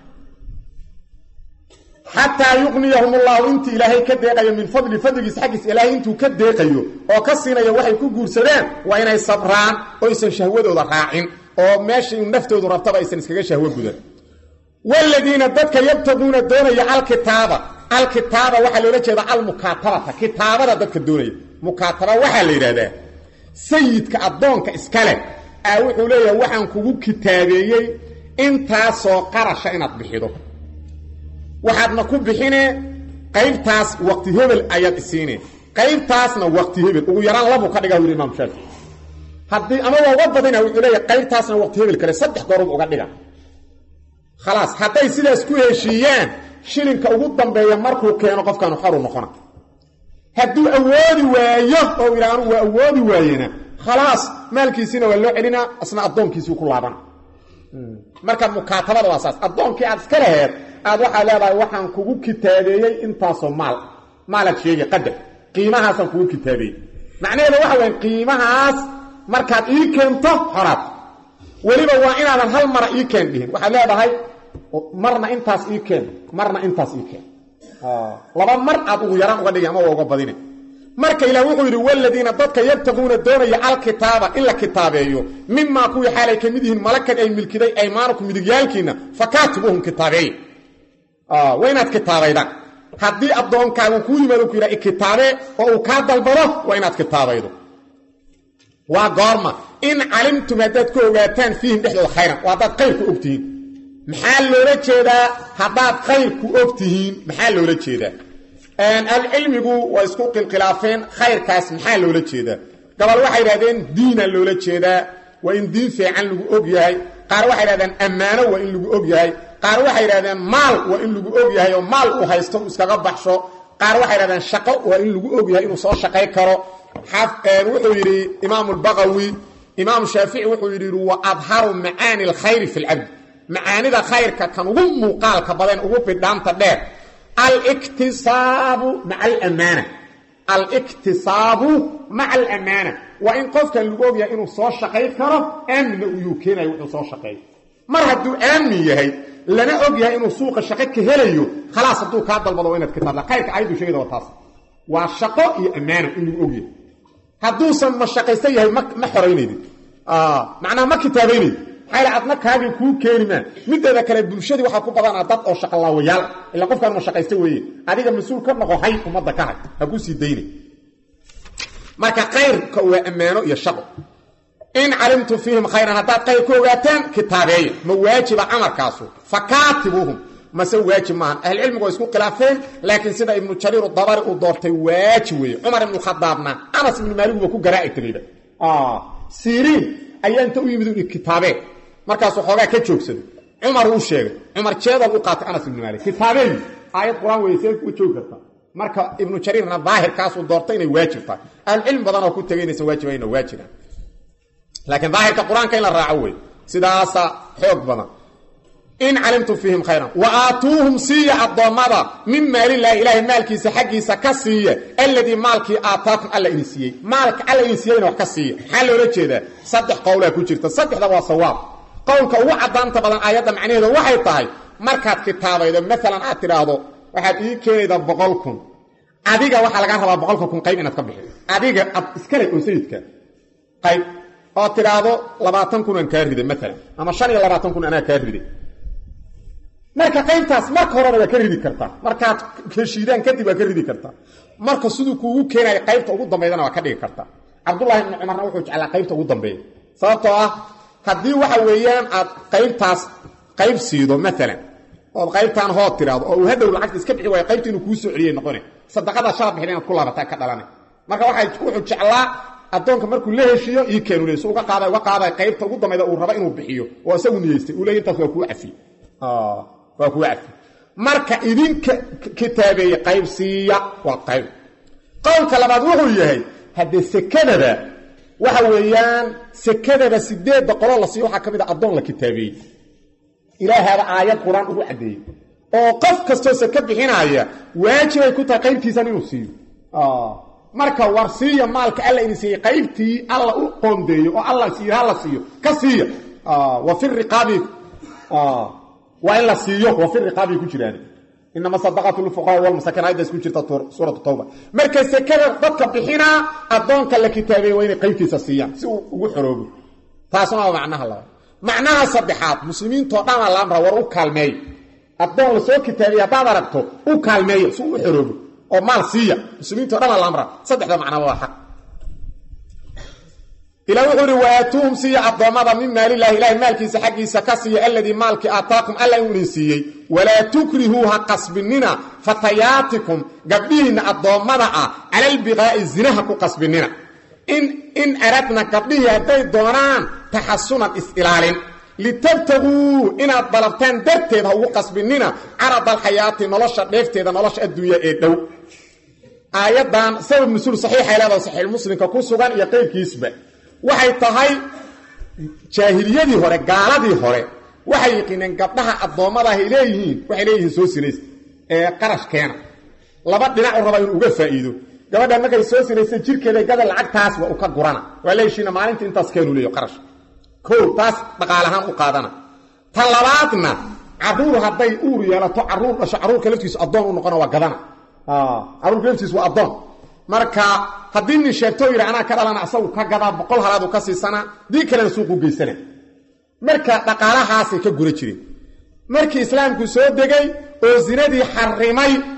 hatta yuqniyahum Allah inta ilaahay ka deeqayo min fadli fadligiis xaqis ilaahay intuu ka deeqayo oo ka siinayo waxay ku guursadeen waa inay sabraan oo aysan shahwadooda raacin oo meeshii naftoodu rabtaba aysan iskaga shahwo gudan walladina dadka yabtaduna doonaya alkitaaba alkitaaba waxa loo jeedaa almukatabata kitaabada dadka doonaya mukataba waxa la yiraahdaa sayidka adoonka iskale ay wuxuu leeyahay waxaan kugu kitaabeeyay intaas oo qarasha inaad bixido waxaadna ku bixinee qaybtaas waqti hebel ayaad isiinee qaybtaasna waqti hebel ugu yaraan labo ka dhigaa imaam Shaafi haddii ama waa badina wuxuu leeyahay qaybtaasna waqti hebel kale saddex goor uga dhiga خلاص haday sidaas ku heshiiyaan shilinka ugu dambeeya markuu keeno qofkan xor u noqona haduu awoodi waayo oo ilaanu waa awoodi waayena خلاص maalkiisina waa loo celina asna adoonkiisu ku laaban marka mukatabada waa asaas adoonkii aad iska laheed aad waxa leedahay waxaan kugu kitaabeeyay intaas oo maal maalad sheegay qadar qiimahaasan kugu kitaabeeyay macnaheedu waxa weyn qiimahaas markaad ii keento xoraad waliba waa inaadan hal mar ii keen dhihin waxa leedahay marna intaas ii keen marna intaas ii keen ah laba mar aad ugu yaraan uga dhigay ama uga badine marka ilaahay wuxuu yiri walladina dadka yabtaquna doonaya alkitaaba illa kitaabeeyo mimma ku xaalay kamidhiin malakad ay milkiday aymaanukum midigyaalkiina fakatibuhum kitaabay ah waynaad kitaabayda haddii addoonkaagu kuu yimaado ku yidhaha ikitaabe oo uu kaa dalbado waa inaad kitaabaydo waa goorma in calimtum haddaad ku ogaataan fiihim dhexdooda khayran waa haddaad khayrku og tihiin maxaa loola jeedaa haddaad khayrku og tihiin maxaa loola jeedaa alcilmigu waa isku qilqilaafeen khayrkaas maxaa loola jeedaa gabal waxay yidhahdeen diina loola jeedaa waa in diin fiican lagu og yahay qaar waxay yidhahdeen ammaano waa in lagu og yahay qaar waxay yidhahdeen maal waa in lagu og yahay oo maal uu haysto uu iskaga baxsho qaar waxay yidhahdeen shaqo waa in lagu og yahay inuu soo shaqay karo wuxuu yidhi imaamu albagawi imaam shaafici wuxuu yidhi wa adharu macaani alkhayri fi lcabdi macaanida khayrka kan ugu muuqaalka badan ugu bidhaanta dheer aliktisaabu maca alamaana aliktisaabu maca alamaana waa in qofkan lagu og yahay inuu soo shaqay karo aamina uyuu keenayo wuxuu soo shaqeeyo mar hadduu aamin yahay lana og yahay inuu suuqa shaqo ka helayo khalaas hadduu kaa dalbado waa inaad kitaabla khayrka ayaddu sheegada waa taas waa shaqo iyo ammaano in lagu og yahay hadduusan mashaqaysan yahay ma ma xoraynaydi macnaha ma kitaabaynaydi maxaa adna kaagii kuu keeni maa mideeda kale bulshadii waxaa ku badanaa dad oo shaqalaawayaal ilaa qofkaan mashaqaysta weeye adiga mas-uul ka noqo hay ummadda ka hay ha ku sii daynay marka khayrka waa ammaano iyo shaqo in calimtum fiihim khayran haddaad khayr ku ogaataan kitaabeeya ma waajiba amarkaasu fakaatibuuhum mase waajib maahan ahlucilmigu waa isku khilaafeen laakiin sida ibnu jariir dabari uu doortay waajib weeye cumar ibnu khadaabna anas ibnu maalik waa ku garaaci tagayba siriin ayaa inta u yimid uu kitaabeen markaasuu xoogaa ka joogsaday cumar uu sheegay cumar jeedal u qaatay anas ibnu maalik kitaabeen aayad quraan weysay ku joogi karta marka ibnu jariirna daahirkaasuu doortay inay waajib tahay ahlucilmi badan oo ku tagaynaysa waajibayna waajibaan laakiin daahirka quraanka in la raaco weeye sidaasa xoog badan in calimtum fiihim khayran wa aatuuhum siiya addoommada min maalillahi ilaahay maalkiisa xaggiisa ka siiya alladii maalkii aataakum alla idin siiyey maalka alla idin siiyeyna wax ka siiya maxaa loola jeedaa saddex qowlaa ku jirta saddexda waa sawaab qowlka ugu caddaanta badan aayadda macnaheedu waxay tahay markaad kitaabaydo maalan aad tidhaahdo waxaad ii keenaydaa boqol kun adiga waxaa lagaa rabaa boqolka kun qayb inaad ka bixiso adiga ad iskale oo sayidka qayb oo tidhaahdo labaatan kun aan kaa riday maalan ama shan iyo labaatan kun anaa kaa riday marka qaybtaas marka horena waa ka ridi kartaa markaad heshiidaan kadib waa ka ridi kartaa marka siduu kuugu keenayo qaybta ugu dambeydana waa ka dhigi kartaa cabdullaahi ibnu cumarna wuxuu jeclaa qaybta ugu dambeeya sababtoo ah haddii waxa weeyaan aad qaybtaas qayb siido maalan ood qaybtaan hood tiraahdo oo uu hadhow lacagta iska bixi waayo qaybta inuu kuu soo celiyay noqone sadaqada shalad bixin inaad ku laabataa ka dhalanay marka waxay wuxuu jeclaa addoonka markuu la heshiiyo ii keenu leey soo uga qaaday uga qaaday qaybta ugu dambayda uu rabo inuu bixiyo oo isagu niyeystay uu leeyahay intaas waa kuu cafi ah waa kuu cafi marka idinka kitaabeeyay qayb siiya waa qayb qowlka labaad wuxuu yahay haddii sekadaba waxa weeyaan sekadaba sideed qolo la siiyo waxa kamid ah addoon la kitaabeeyay ilaahada aayad quraan ugu cadeeyay oo qof kasto seka bixinaya waajib ay ku tahay qaybtiisan inuu siiyo ah marka warsiya maalka alla in siiyay qaybtii alla u qoondeeyo oo alla siiyo hala siiyo ka siiyo ah wa fi riqabi ah wa illa siiyo wa fi riqabi ku jiraan inma sadaqatu lil fuqara wal masakin ayda isku jirta suuratu tawba marka sekada dadka bixina adoonka la kitaabay waa inay qaybtiisa siiyaan si uu ugu xoroobo taasna waa macnaha la macnaha saddexaad muslimiinto dhan la amra war u kaalmeey adoon la soo kitaabay hadaad aragto u kaalmeey si uu u xoroobo oo maal siiya muslimiinta dhan la amra saddexda macna waa xaq ila wuxuu waatuhum siiya adoomada min maalillahi ilaahi maalkiisa xaqiisa ka siiya alladii maalki aataakum alla uu siiyay wala tukrihuha qasbinina fatayatikum gabdhiina adoomada ah ala albiqaa'i zinaha ku qasbinina in in aradna gabdhihi haday doonaan taxassunan is-ilaalin litabtagu ina dalabtaan darteeda ugu qasbinina arad alxayaati nolosha dheefteeda nolosha adduunyo ee dhow aayadan sabab nusul saxiix ay leedahay saxiix muslimka ku sugan iyo qeybkiisba waxay tahay jaahiliyadii hore gaaladii hore waxay yaqeeneen gabdhaha adoomada ay leeyihiin waxay leeyihiin soo sinays ee qarash keena laba dhinac u raba inuu uga faa'iido gabadha markay soo sinaysay jirkeeda gada lacagtaas waa u ka gurana waa leeyshina maalinta intaas keenu leeyo qarash koo taas dhaqaalahan u qaadana tan labaadna caruur haday uur yeelato caruur dhasho caruurka laftiisu adoon u noqona waa gadana ah caruurka laftiisu waa adoon marka hadii nin sheegto yiri ana ka dhalana asagu ka gadaa boqol halaad u ka siisana dii kale suuq u geysana marka dhaqaalahaas ka gura jireen markii islaamku soo degay oo zinadii xarimay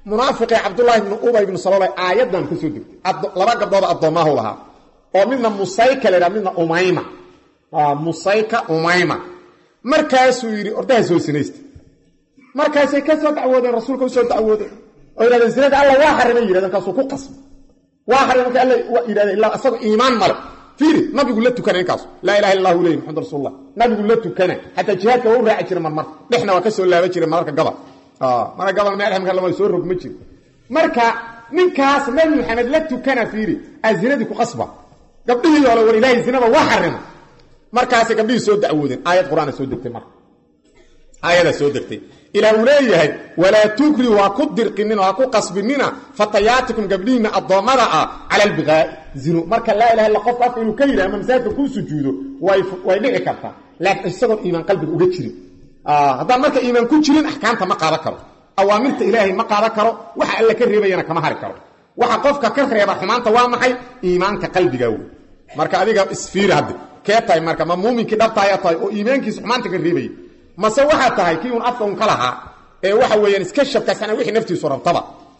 munaafiqi Abdullah ibn Ubay ibn Salul aayadan ku soo degtay laba gabdhood addoomaha lahaa oo midna Musayka leeyahay midna Umayma ah Musayka Umayma markaasuu yiri ordaha soo sinaysta markaasay ka soo dacwoodeen rasuulka soo dacwooday oo ilaa zinada Allah waa xarimay yiraahdo kaasoo ku qasbay waa xarimay Allah waa yiraahdo ilaa asagu iimaan male fiiri nabigu la tukanay kaas la ilaaha illa allah ilayhi muhammad rasuulullah nabigu la tukanay hatta jihadka uu raaci jiray marmar dhixna waa ka soo laaba jiray mararka gabal ah mara gabal meel xamka lama soo rog ma jiro marka ninkaas nabi maxamed la tukana fiiri azinadi ku qasba gabdhihii wala war ilaahi zinada waa xarimay markaas gabdhihii soo dacwoodeen aayad quraan soo degtay marka aayada soo degtay ila uleeyahay wala tukri wa kudirqinina wa ku qasbinina fatayaatikum gabdhina adoomada ah ala albigaa zinu marka la ilaha illa qof af inuu ka yiraahdo masaajidka ku sujuudo way way dhici kartaa laakiin isagoo iimaan qalbiga uga jirin ah hadan marka iimaan ku jirin ahkaamta ma qaada karo awaamirta ilaahay ma qaada karo waxa alla ka reebayana kama hari karo waxa qofka ka reeba xumaanta waa maxay iimaanka qalbiga uu marka adiga isfiir hadda keetay marka ma muuminki dhabtaaya tahay oo iimaankiisa xumaanta ka reebay mase waxa tahay kii un afka un kala ha ee waxa weeyaan iska shabkasana wixii naftiisu rabtaba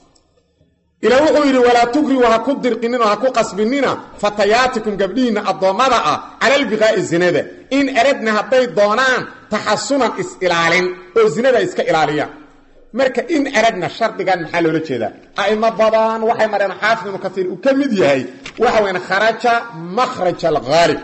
ila wuxuu yiri wala tukri wa ku dirqinina wa ku qasbinina fatayaatikum gabdhina adoomada ah ala albiqaa'i zinada in aradna haday doonaan tahassunan is ilaalin oo zinada iska ilaaliya marka in aradna shardigan maxaa loola jeedaa ayma badan waxay mareen xaafid ibn kathir uu kamid yahay waxa weeyaan kharaja makhraj al-ghalib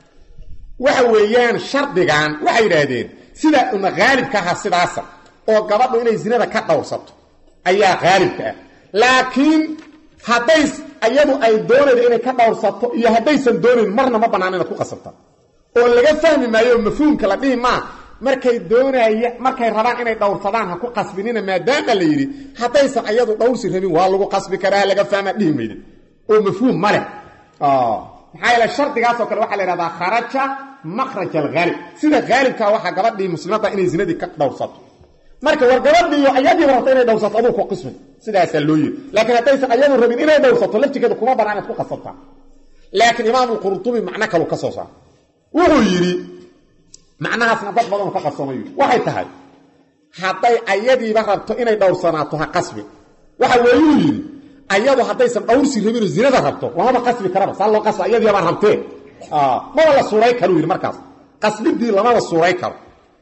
waxa weeyaan shardigan waxay yiraahdeen sida uma gaalibka ha sidaas oo gabadhu inay zinada ka dhowrsato ayaa gaalibka ah laakiin haday ayadu ay doonaydo inay ka dhowrsato iyo hadaysan doonin marna ma banaanina ku qasabta oo laga fahmi maayo mafhuumka la dhigi ma markay doonaya markay rabaan inay dhowrsadaan ha ku qasbinina maadaama la yiri hadaysan ayadu dhowrsi rabin waa lagu qasbi karaa laga fahma dhimaydo oo mafhuum male ah maxay la shardigaas oo kale waxa la yiraahdaa kharaja makhraj al-ghalib sida ghalibka waxa gabadhii muslimada inay zinadii ka dhowrsato marka war gabadhii ayadii rabta inay dhowrsato adoo ku qismi sidaas loo yiri laakiin hadaysan ayadu rabin inay dhowrsato laftigeeda kuma banaan ku qasabta laakiin imaam al-qurtubi macna kale ka soo saar wuxuu yiri macnahaasna dad badan ka qarsoomayo waxay tahay haday ayadiiba rabto inay dhowrsanaato ha qasbi waxa weeyuu yiri ayadu hadaysan dhowrsi rabin zinada rabto waaba qasbi karaba sal loo qasba ayadii baa rabtee ah ma wala suuray karo yiri markaas qasbidii lama suuray karo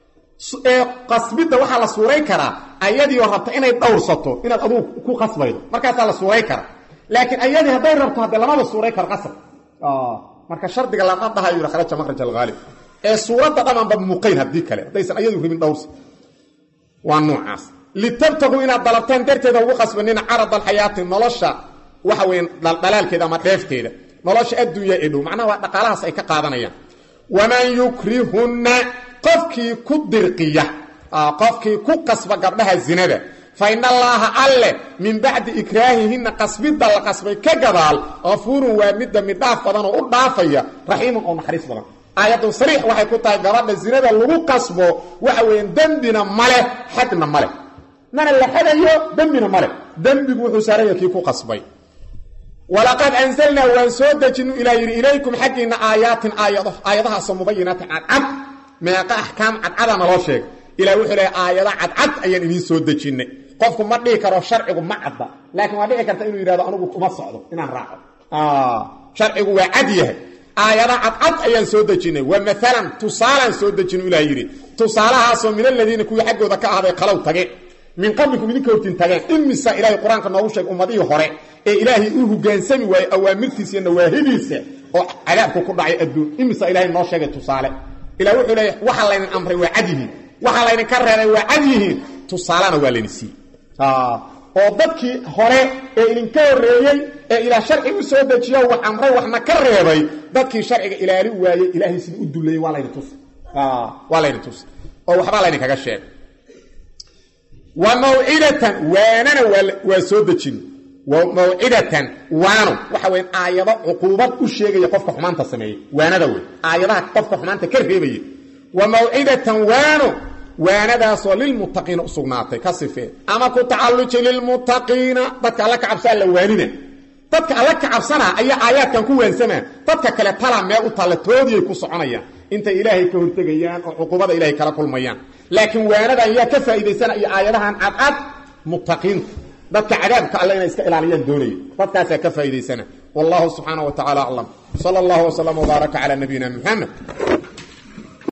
ee qasbida waxa la suuray karaa ayadii oo rabta inay dhowrsato inaad adigu ku qasbaydo markaas la suuray kara laakiin ayadii haday rabto haday lama suuray karo qasab ah marka shardiga la qadahay yiri kharaja makhraj al-ghalib ee suurada dhamaan bab muqayn hadii kale hadaysan ayadu rabin dhowrsi waa noocaas litabtagu ina dalabtaan darteeda ugu qasbanina arad al-hayat nolosha waxa weyn dalaalkeeda ama dheefteeda nolosha adduunyo ee dhow macnaha waa dhaqaalahaas ay ka qaadanayaan waman yukrihunna qofkii ku dirqiya qofkii ku qasba gabdhaha zinada fa inna allaha alla min ba'di ikrahihinna qasbida la qasbay ka gadaal afurun waa midda midhaaf badan oo u dhaafaya rahiimun oo naxariis badan aayadu sariix waxay ku tahay gabadha zinada lagu qasbo waxa weyn dambina male xadna male mana la xadayo dambina male dambigu wuxuu saaraya kii ku qasbay ولقد أنزلنا وانسودجن إلى إليكم حقنا آيات آيات آياتها سمبينات عد ما أحكام عد عد ما لاشيك إلى وحلا آيات عد عد أيان إني سودجن قفكم ما ديك رو شرعكم ما عد لكن ما ديك كرت إنه يراد أنو ما صعدوا إن راعوا آه شرعكم وعديه آيات عد عد أيان سودجن ومثلا تصالا سودجن إلى يري تصالها من الذين كوي حقوا ذكاء هذا قلوا تجي من قبلكم من كورتين تجي إمسا إلهي القرآن كنا وشك أمضي هراء إلهي أوه جانسمي وأوامرتي وواهبيسه وعذابك كل دعي أدون إمسا إلهي ناشك تصالح إلهي وحلي وحلين الأمر وعده وحلين كرر وعده تصالحنا والنسي آه وضبكي هراء إن كوريي إلى شرع مسودجيا وأمره وحنا كرري ضبكي شرع إلهي وإلهي إلهي سيد أدولي ولا ينتص آه ولا ينتص أو حبالين كجشة وموعدة واننا وسودجين وموعدة وانو وحوين آيات عقوبات الشيء يقفك حمانتا سميه وانا دوي آيات قفك حمانتا كرهيبي وموعدة وانو وانا داسو للمتقين أصغناتي كصفين أما كنت تعلج للمتقين تدك لك عبسان لوانين تدك لك عبسانا أي آيات كان كوان سمان تدك كلا طلع مياه وطالتودي يكون صعنيا انت إلهي كهرتقيان وعقوبات إلهي كلا كل ميان لكن وانا دا إياه كفا إذا سنة أي آياتها عن عد متقين dadka cadaabka alla inay iska ilaaliyaan doonay dadkaas ka faa'iideysana wallahu subhanahu wa ta'ala a'lam sallallahu wa sallam wa baraka ala nabiyina muhammad